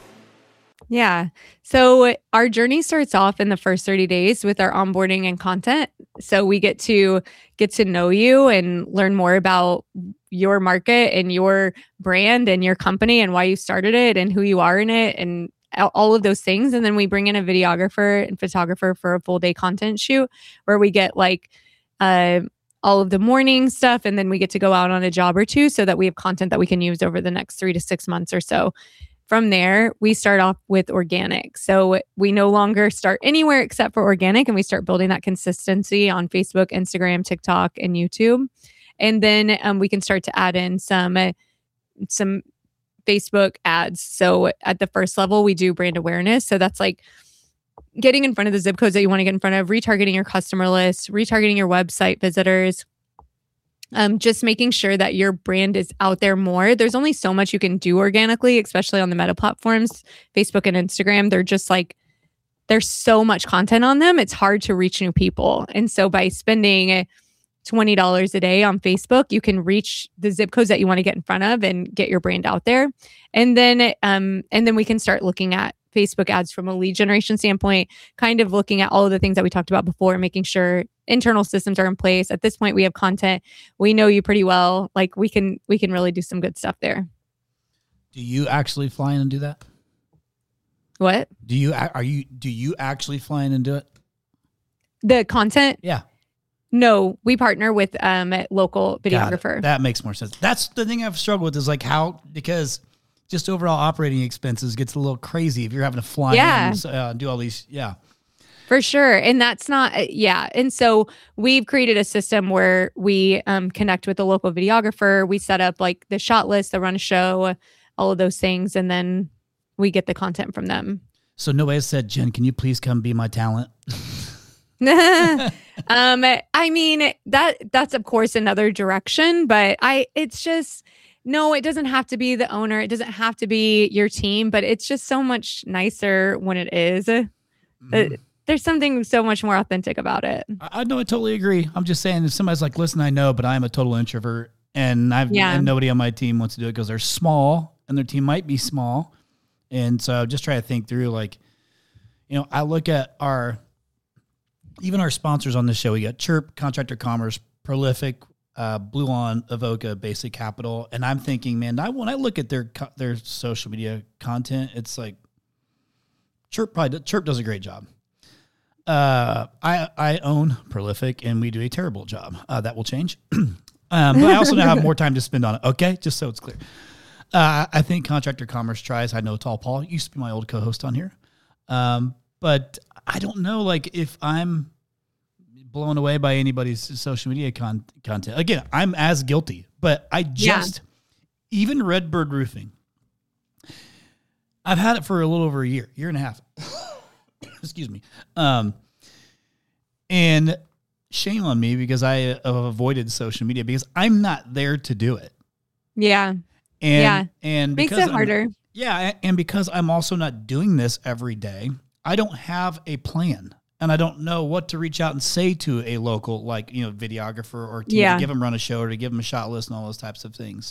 Yeah. So our journey starts off in the first thirty days with our onboarding and content. So we get to get to know you and learn more about your market and your brand and your company and why you started it and who you are in it and all of those things. And then we bring in a videographer and photographer for a full day content shoot where we get like uh, all of the morning stuff. And then we get to go out on a job or two so that we have content that we can use over the next three to six months or so. From there, we start off with organic. So we no longer start anywhere except for organic, and we start building that consistency on Facebook, Instagram, TikTok, and YouTube. And then um, we can start to add in some, uh, some Facebook ads. So at the first level, we do brand awareness. So that's like getting in front of the zip codes that you want to get in front of, retargeting your customer list, retargeting your website visitors, Um, just making sure that your brand is out there more. There's only so much you can do organically, especially on the meta platforms, Facebook and Instagram. They're just like, there's so much content on them. It's hard to reach new people. And so by spending twenty dollars a day on Facebook, you can reach the zip codes that you want to get in front of and get your brand out there. And then, um, and then we can start looking at Facebook ads from a lead generation standpoint, kind of looking at all of the things that we talked about before, making sure internal systems are in place. At this point, we have content. We know you pretty well. Like we can, we can really do some good stuff there. Do you actually fly in and do that? What? Do you, are you, do you actually fly in and do it? The content? Yeah. No, we partner with um, a local videographer. That makes more sense. That's the thing I've struggled with is like how, because just overall operating expenses gets a little crazy if you're having to fly yeah. in and uh, do all these. Yeah. For sure. And that's not, yeah. And so we've created a system where we um, connect with the local videographer. We set up like the shot list, the run a show, all of those things. And then we get the content from them. So nobody has said, Jen, can you please come be my talent? um, I mean, that that's of course another direction, but I, it's just, no, it doesn't have to be the owner. It doesn't have to be your team, but it's just so much nicer when it is. Mm-hmm. Uh, there's something so much more authentic about it. I, I know, I totally agree. I'm just saying if somebody's like, listen, I know, but I'm a total introvert and I've yeah. and nobody on my team wants to do it because they're small and their team might be small. And so just try to think through like, you know, I look at our even our sponsors on this show, we got Chirp, Contractor Commerce, Prolific, uh, Blue On, Avoca, Basic Capital. And I'm thinking, man, I, when I look at their their social media content, it's like Chirp probably Chirp does a great job. Uh, I I own Prolific, and we do a terrible job. Uh, that will change. um, but I also now have more time to spend on it. Okay, just so it's clear. Uh, I think Contractor Commerce tries. I know Tall Paul used to be my old co-host on here, um, but I don't know, like if I'm blown away by anybody's social media con- content. Again, I'm as guilty, but I just yeah. even Redbird Roofing. I've had it for a little over a year, year and a half. Excuse me. Um, and shame on me because I have avoided social media because I'm not there to do it. Yeah. And, yeah. and makes it harder. I'm, yeah. And because I'm also not doing this every day, I don't have a plan and I don't know what to reach out and say to a local, like, you know, videographer or team yeah. to give them run a show or to give them a shot list and all those types of things.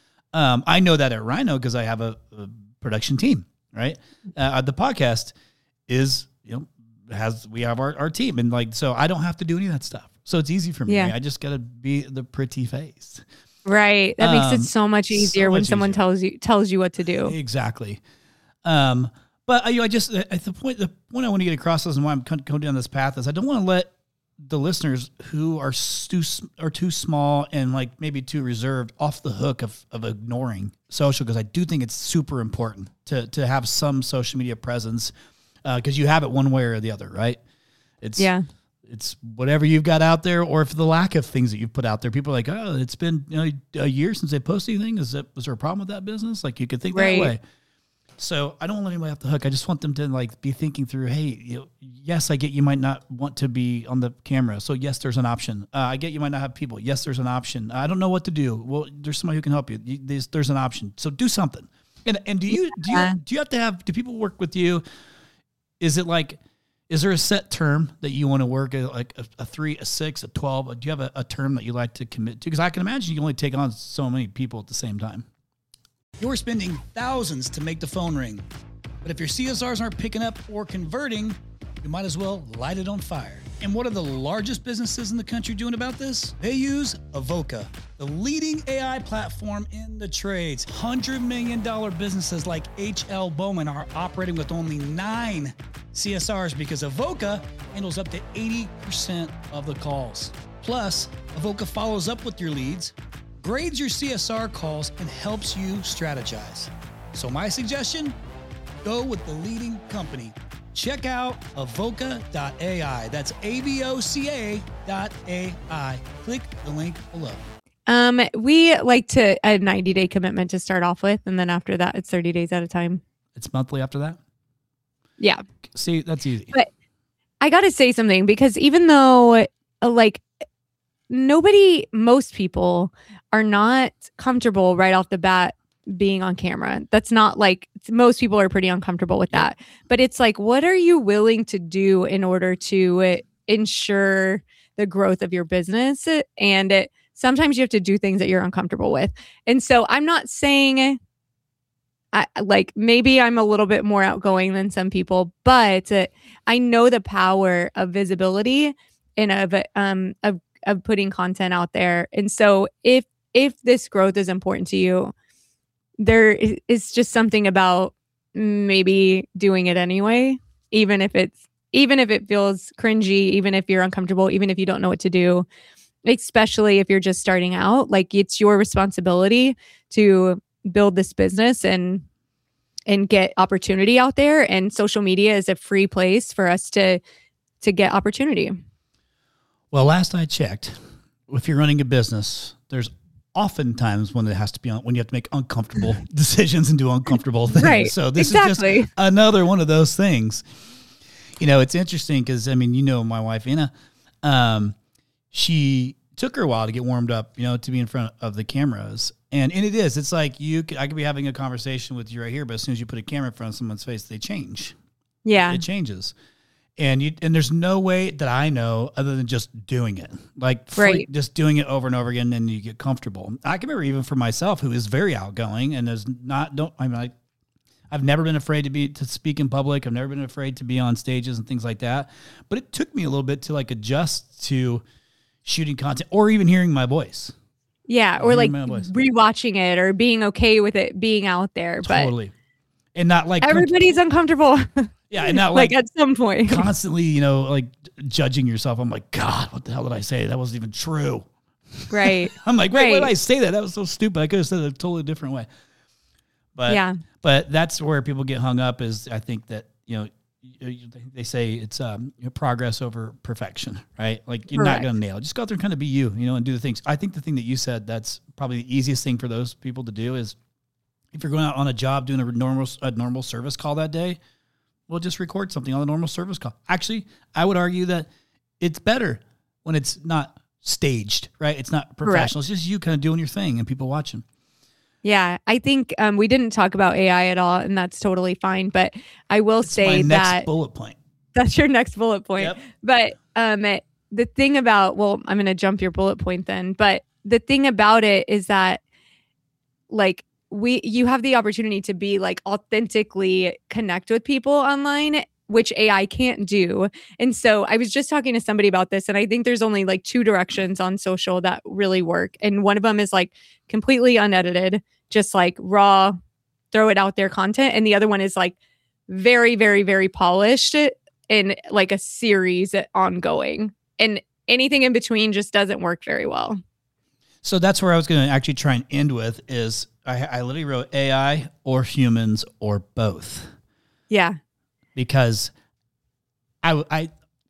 Um, I know that at Rhino because I have a, a production team, right? Uh, the podcast is, you know, has, we have our, our team and like, so I don't have to do any of that stuff. So it's easy for me. Yeah. I just got to be the pretty face. Right. That makes um, it so much easier so when much someone easier. tells you, tells you what to do. Exactly. Um, but you know, I just, at the point, the point I want to get across is and why I'm going down this path is I don't want to let the listeners who are too, are too small and like maybe too reserved off the hook of, of ignoring social. Cause I do think it's super important to, to have some social media presence. Uh, cause you have it one way or the other, right? It's yeah. It's whatever you've got out there, or if the lack of things that you've put out there, people are like, oh, it's been you know, a year since they posted anything. Is that, was there a problem with that business? Like you could think right. that way. So I don't want anybody off the hook. I just want them to like be thinking through, hey, you know, yes, I get you might not want to be on the camera. So yes, there's an option. Uh, I get you might not have people. Yes, there's an option. I don't know what to do. Well, there's somebody who can help you. you there's, there's an option. So do something. And and do you do you do you have to have do people work with you? Is it like Is there a set term that you want to work, like a, a three, a six, a twelve? Do you have a, a term that you like to commit to? Because I can imagine you can only take on so many people at the same time. You're spending thousands to make the phone ring. But if your C S Rs aren't picking up or converting, you might as well light it on fire. And what are the largest businesses in the country doing about this? They use Avoca, the leading A I platform in the trades. one hundred million dollars businesses like H L Bowman are operating with only nine C S Rs because Avoca handles up to eighty percent of the calls. Plus, Avoca follows up with your leads, grades your C S R calls, and helps you strategize. So my suggestion, go with the leading company. Check out avoca dot A I. That's A V O C A dot A I. Click the link below. Um, we like to a ninety day commitment to start off with, and then after that, it's thirty days at a time. It's monthly after that? Yeah. See, that's easy. But I got to say something because even though, uh, like, nobody, most people are not comfortable right off the bat being on camera. That's not like most people are pretty uncomfortable with that. But it's like, what are you willing to do in order to uh, ensure the growth of your business? And it, sometimes you have to do things that you're uncomfortable with. And so I'm not saying I, like maybe I'm a little bit more outgoing than some people, but uh, I know the power of visibility and of um of of putting content out there. And so if if this growth is important to you, there is just something about maybe doing it anyway, even if it's even if it feels cringy, even if you're uncomfortable, even if you don't know what to do, especially if you're just starting out. Like, it's your responsibility to build this business and and get opportunity out there. And social media is a free place for us to to get opportunity. Well, last I checked, if you're running a business, there's oftentimes when it has to be on, when you have to make uncomfortable decisions and do uncomfortable things. Right. So this exactly. is just another one of those things. You know, it's interesting because, I mean, you know, my wife, Anna, um, she took her a while to get warmed up, you know, to be in front of the cameras. And, and it is, it's like you could, I could be having a conversation with you right here, but as soon as you put a camera in front of someone's face, they change. Yeah. It changes. And you, and there's no way that I know other than just doing it, like free, right. just doing it over and over again. And you get comfortable. I can remember even for myself, who is very outgoing and is not, don't, I mean, I, I've never been afraid to be to speak in public. I've never been afraid to be on stages and things like that. But it took me a little bit to like adjust to shooting content or even hearing my voice. Yeah, or like rewatching it or being okay with it being out there. Totally. But and not like everybody's com- uncomfortable. Yeah, and not like, like at some point constantly, you know, like judging yourself. I'm like, God, what the hell did I say? That wasn't even true. Right. I'm like, wait, right. why did I say that? That was so stupid. I could have said it a totally different way. But yeah, but that's where people get hung up is I think that, you know, they say it's um, progress over perfection, right? Like you're Correct. Not going to nail it. Just go out there and kind of be you, you know, and do the things. I think the thing that you said, that's probably the easiest thing for those people to do is if you're going out on a job doing a normal, a normal service call that day, well, just record something on the normal service call. Actually, I would argue that it's better when it's not staged, right? It's not professional. Correct. It's just you kind of doing your thing and people watching. Yeah, I think um, we didn't talk about A I at all, and that's totally fine. But I will it's say my that next bullet point. That's your next bullet point. Yep. But um, it, the thing about, well, I'm going to jump your bullet point then. But the thing about it is that, like, we you have the opportunity to be like authentically connect with people online, which A I can't do. And so I was just talking to somebody about this, and I think there's only like two directions on social that really work. And one of them is like completely unedited, just like raw, throw it out there content. And the other one is like very, very, very polished in like a series ongoing. And anything in between just doesn't work very well. So that's where I was going to actually try and end with is I, I literally wrote A I or humans or both. Yeah. Because I, I,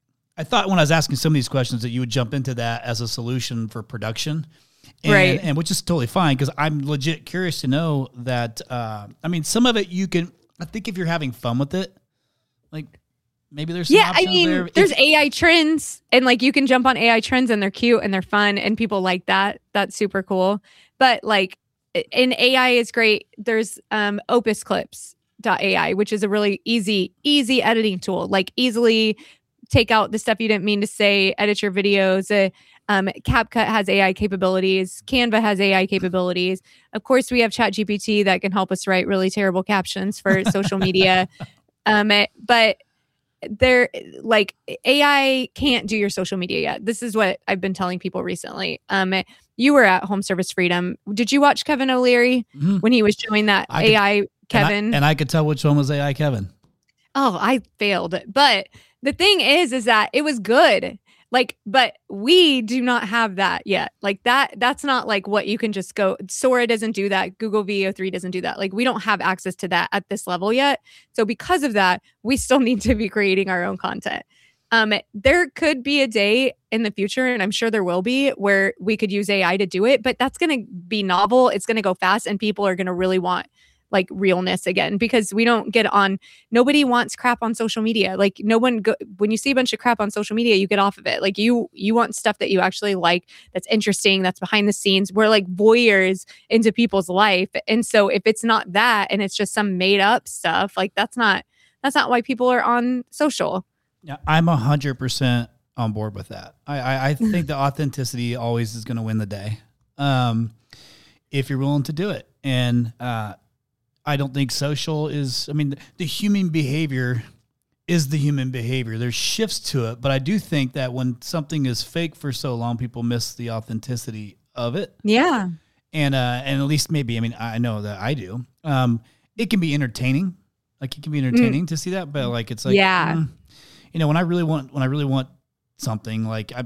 I thought when I was asking some of these questions that you would jump into that as a solution for production. And, right. And which is totally fine because I'm legit curious to know that, uh, I mean, some of it you can, I think if you're having fun with it, like maybe there's some yeah, I mean, there. there's it's, A I trends and like you can jump on A I trends and they're cute and they're fun and people like that. That's super cool. But like in A I is great. There's um, Opus Clips. A I, which is a really easy, easy editing tool. Like easily take out the stuff you didn't mean to say, edit your videos. Uh, um, CapCut has A I capabilities. Canva has A I capabilities. Of course, we have ChatGPT that can help us write really terrible captions for social media. Um, but they're like A I can't do your social media yet. This is what I've been telling people recently. Um, you were at Home Service Freedom. Did you watch Kevin O'Leary mm-hmm. when he was showing that I A I? Could- Kevin. And I, and I could tell which one was A I Kevin. Oh, I failed. But the thing is, is that it was good. Like, but we do not have that yet. Like that, that's not like what you can just go. Sora doesn't do that. Google V O three doesn't do that. Like we don't have access to that at this level yet. So because of that, we still need to be creating our own content. Um, there could be a day in the future, and I'm sure there will be, where we could use A I to do it, but that's going to be novel. It's going to go fast and people are going to really want like realness again, because we don't get on, nobody wants crap on social media. Like no one, go, when you see a bunch of crap on social media, you get off of it. Like you, you want stuff that you actually like, that's interesting, that's behind the scenes. We're like voyeurs into people's life. And so if it's not that, and it's just some made up stuff, like that's not, that's not why people are on social. Yeah, I'm a hundred percent on board with that. I, I, I think the authenticity always is going to win the day. Um, if you're willing to do it. And, uh, I don't think social is, I mean, the, the human behavior is the human behavior. There's shifts to it, but I do think that when something is fake for so long, people miss the authenticity of it. Yeah. And, uh, and at least maybe, I mean, I know that I do. Um, it can be entertaining. Like it can be entertaining mm. to see that, but like, it's like, yeah, mm, you know, when I really want, when I really want something, like I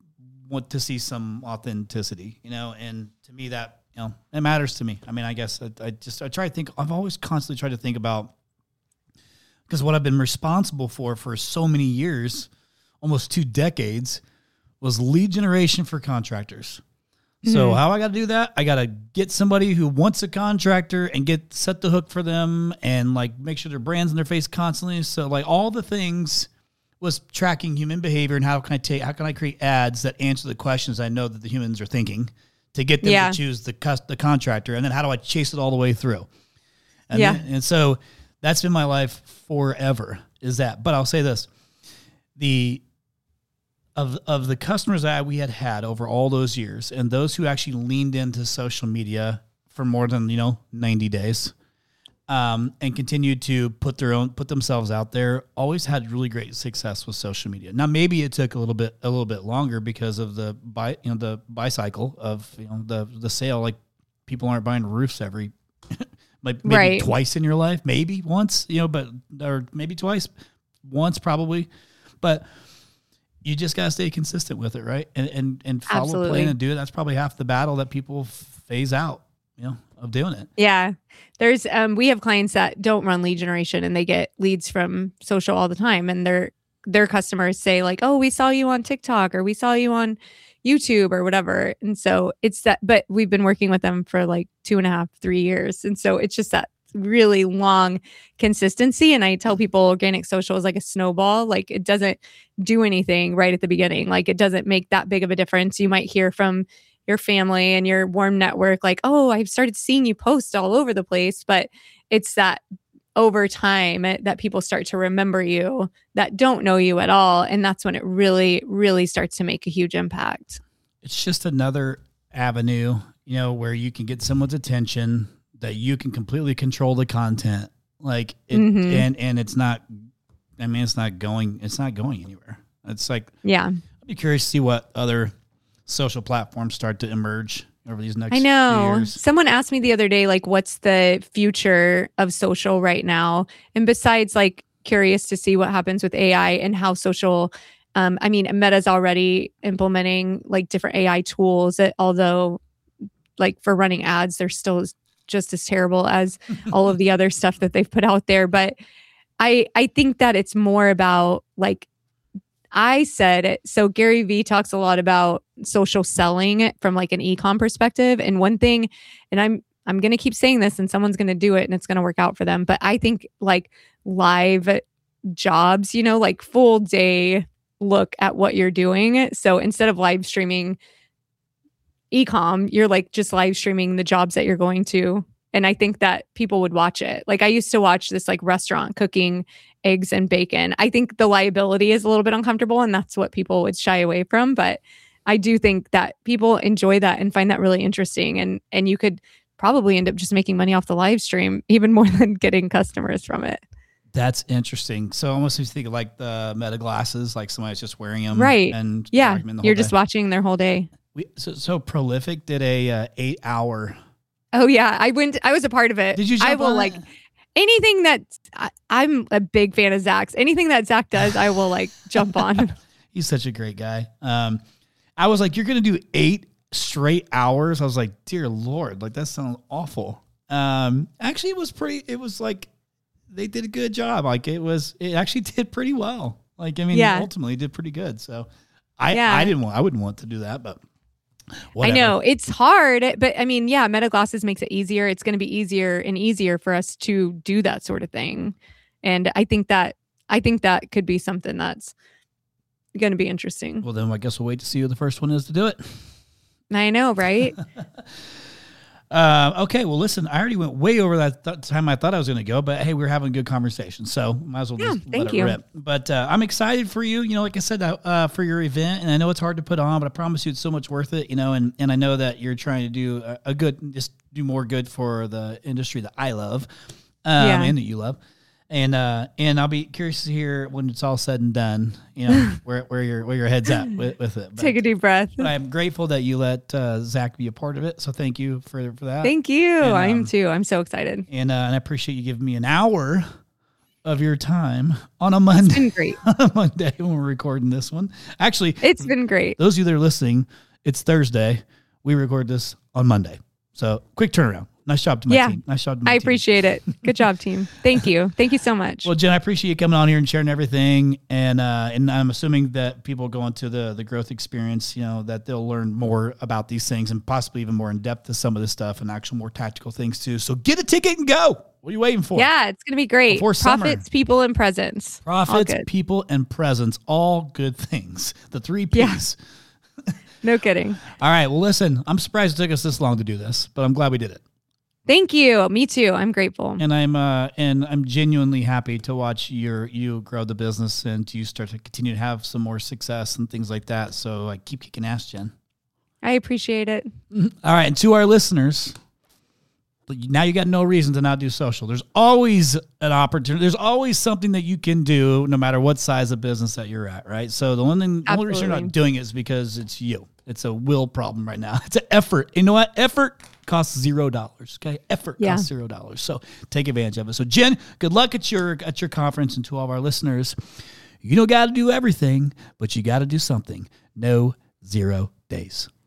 want to see some authenticity, you know, and to me that, you know, it matters to me. I mean, I guess I, I just, I try to think, I've always constantly tried to think about, because what I've been responsible for for so many years, almost two decades, was lead generation for contractors. Mm-hmm. So how I got to do that? I got to get somebody who wants a contractor and get set the hook for them and like make sure their brand's in their face constantly. So like all the things was tracking human behavior and how can I take, how can I create ads that answer the questions I know that the humans are thinking, to get them yeah. to choose the the contractor, and then how do I chase it all the way through? And yeah, then, and so that's been my life forever. Is that? But I'll say this: the of of the customers that we had had over all those years, and those who actually leaned into social media for more than you know ninety days, um, and continued to put their own, put themselves out there, always had really great success with social media. Now, maybe it took a little bit, a little bit longer because of the buy, you know, the bicycle of, you know, the, the sale. Like people aren't buying roofs every, like maybe right. twice in your life, maybe once, you know, but, or maybe twice, once probably, but you just got to stay consistent with it. Right. And, and, and follow Absolutely. a plan and do it. That's probably half the battle that people phase out, you know, of doing it. Yeah. There's, um, we have clients that don't run lead generation and they get leads from social all the time. And their, their customers say like, oh, we saw you on TikTok or we saw you on YouTube or whatever. And so it's that, but we've been working with them for like two and a half, three years. And so it's just that really long consistency. And I tell people organic social is like a snowball. Like it doesn't do anything right at the beginning. Like it doesn't make that big of a difference. You might hear from your family and your warm network, like, oh, I've started seeing you post all over the place. But it's that over time that people start to remember you that don't know you at all. And that's when it really, really starts to make a huge impact. It's just another avenue, you know, where you can get someone's attention, that you can completely control the content. Like it, mm-hmm. and, and it's not, I mean, it's not going, it's not going anywhere. It's like, yeah, I'd be curious to see what other social platforms start to emerge over these next I know. few years. Someone asked me the other day, like, what's the future of social right now? And besides, like, curious to see what happens with A I and how social, um, I mean, Meta's already implementing like different A I tools that, although like for running ads, they're still just as terrible as all of the other stuff that they've put out there. But I, I think that it's more about like, I said it. So Gary Vee talks a lot about social selling from like an e-com perspective. And one thing, and I'm I'm going to keep saying this and someone's going to do it and it's going to work out for them. But I think like live jobs, you know, like full day look at what you're doing. So instead of live streaming e-com, you're like just live streaming the jobs that you're going to. And I think that people would watch it. Like I used to watch this like restaurant cooking eggs and bacon. I think the liability is a little bit uncomfortable and that's what people would shy away from. But I do think that people enjoy that and find that really interesting. And and you could probably end up just making money off the live stream even more than getting customers from it. That's interesting. So almost if you think of like the Meta glasses, like somebody's just wearing them. Right. And yeah, the you're just day. watching their whole day. We, so, so Prolific did a uh, eight hour. Oh yeah, I went. I was a part of it. Did you? Jump I will on like it? anything that I, I'm a big fan of Zach's. Anything that Zach does, I will like jump on. He's such a great guy. Um, I was like, you're gonna do eight straight hours. I was like, dear Lord, like that sounds awful. Um, actually, it was pretty. It was like they did a good job. Like it was. It actually did pretty well. Like I mean, yeah. ultimately did pretty good. So I, yeah. I didn't want. I wouldn't want to do that, but. Whatever. I know it's hard, but I mean, yeah, Meta Glasses makes it easier. It's going to be easier and easier for us to do that sort of thing. And I think that, I think that could be something that's going to be interesting. Well, then I guess we'll wait to see who the first one is to do it. I know, right? Uh, okay, well, listen, I already went way over that th- time I thought I was going to go, but hey, we we're having a good conversation, so might as well yeah, just thank let it you. rip. But uh, I'm excited for you, you know, like I said, uh, for your event, and I know it's hard to put on, but I promise you it's so much worth it, you know, and, and I know that you're trying to do a, a good, just do more good for the industry that I love, um, Yeah. and that you love. And uh, and I'll be curious to hear when it's all said and done, you know, where where your where your head's at with, with it. But, Take a deep breath. but I'm grateful that you let uh, Zach be a part of it. So thank you for for that. Thank you. And, I'm um, too. I'm so excited. And uh, and I appreciate you giving me an hour of your time on a Monday. It's been great. on a Monday when we're recording this one. Actually, It's been great. those of you that are listening, it's Thursday. We record this on Monday. So quick turnaround. Nice job to my Yeah. team. Nice job to my I team. appreciate it. Good job, team. Thank you. Thank you so much. Well, Jen, I appreciate you coming on here and sharing everything. And uh, and I'm assuming that people go into the the growth experience, you know, that they'll learn more about these things and possibly even more in depth to some of this stuff and actual more tactical things too. So get a ticket and go. What are you waiting for? Yeah, it's going to be great. Before summer. Profits, people, and presence. All Profits, good. people, and presence. All good things. The three P's. Yeah. No kidding. All right. Well, listen, I'm surprised it took us this long to do this, but I'm glad we did it. Thank you. Me too. I'm grateful. And I'm uh, and I'm genuinely happy to watch your you grow the business and you start to continue to have some more success and things like that. So I keep kicking ass, Jen. I appreciate it. All right, and to our listeners, now you got no reason to not do social. There's always an opportunity. There's always something that you can do no matter what size of business that you're at, right? So the one thing, the only reason you're not doing it is because it's you. It's a will problem right now. It's an effort. You know what? Effort costs zero dollars. Okay, effort yeah. costs zero dollars. So take advantage of it. So Jen, good luck at your at your conference, and to all of our listeners, you don't got to do everything, but you got to do something. No zero days.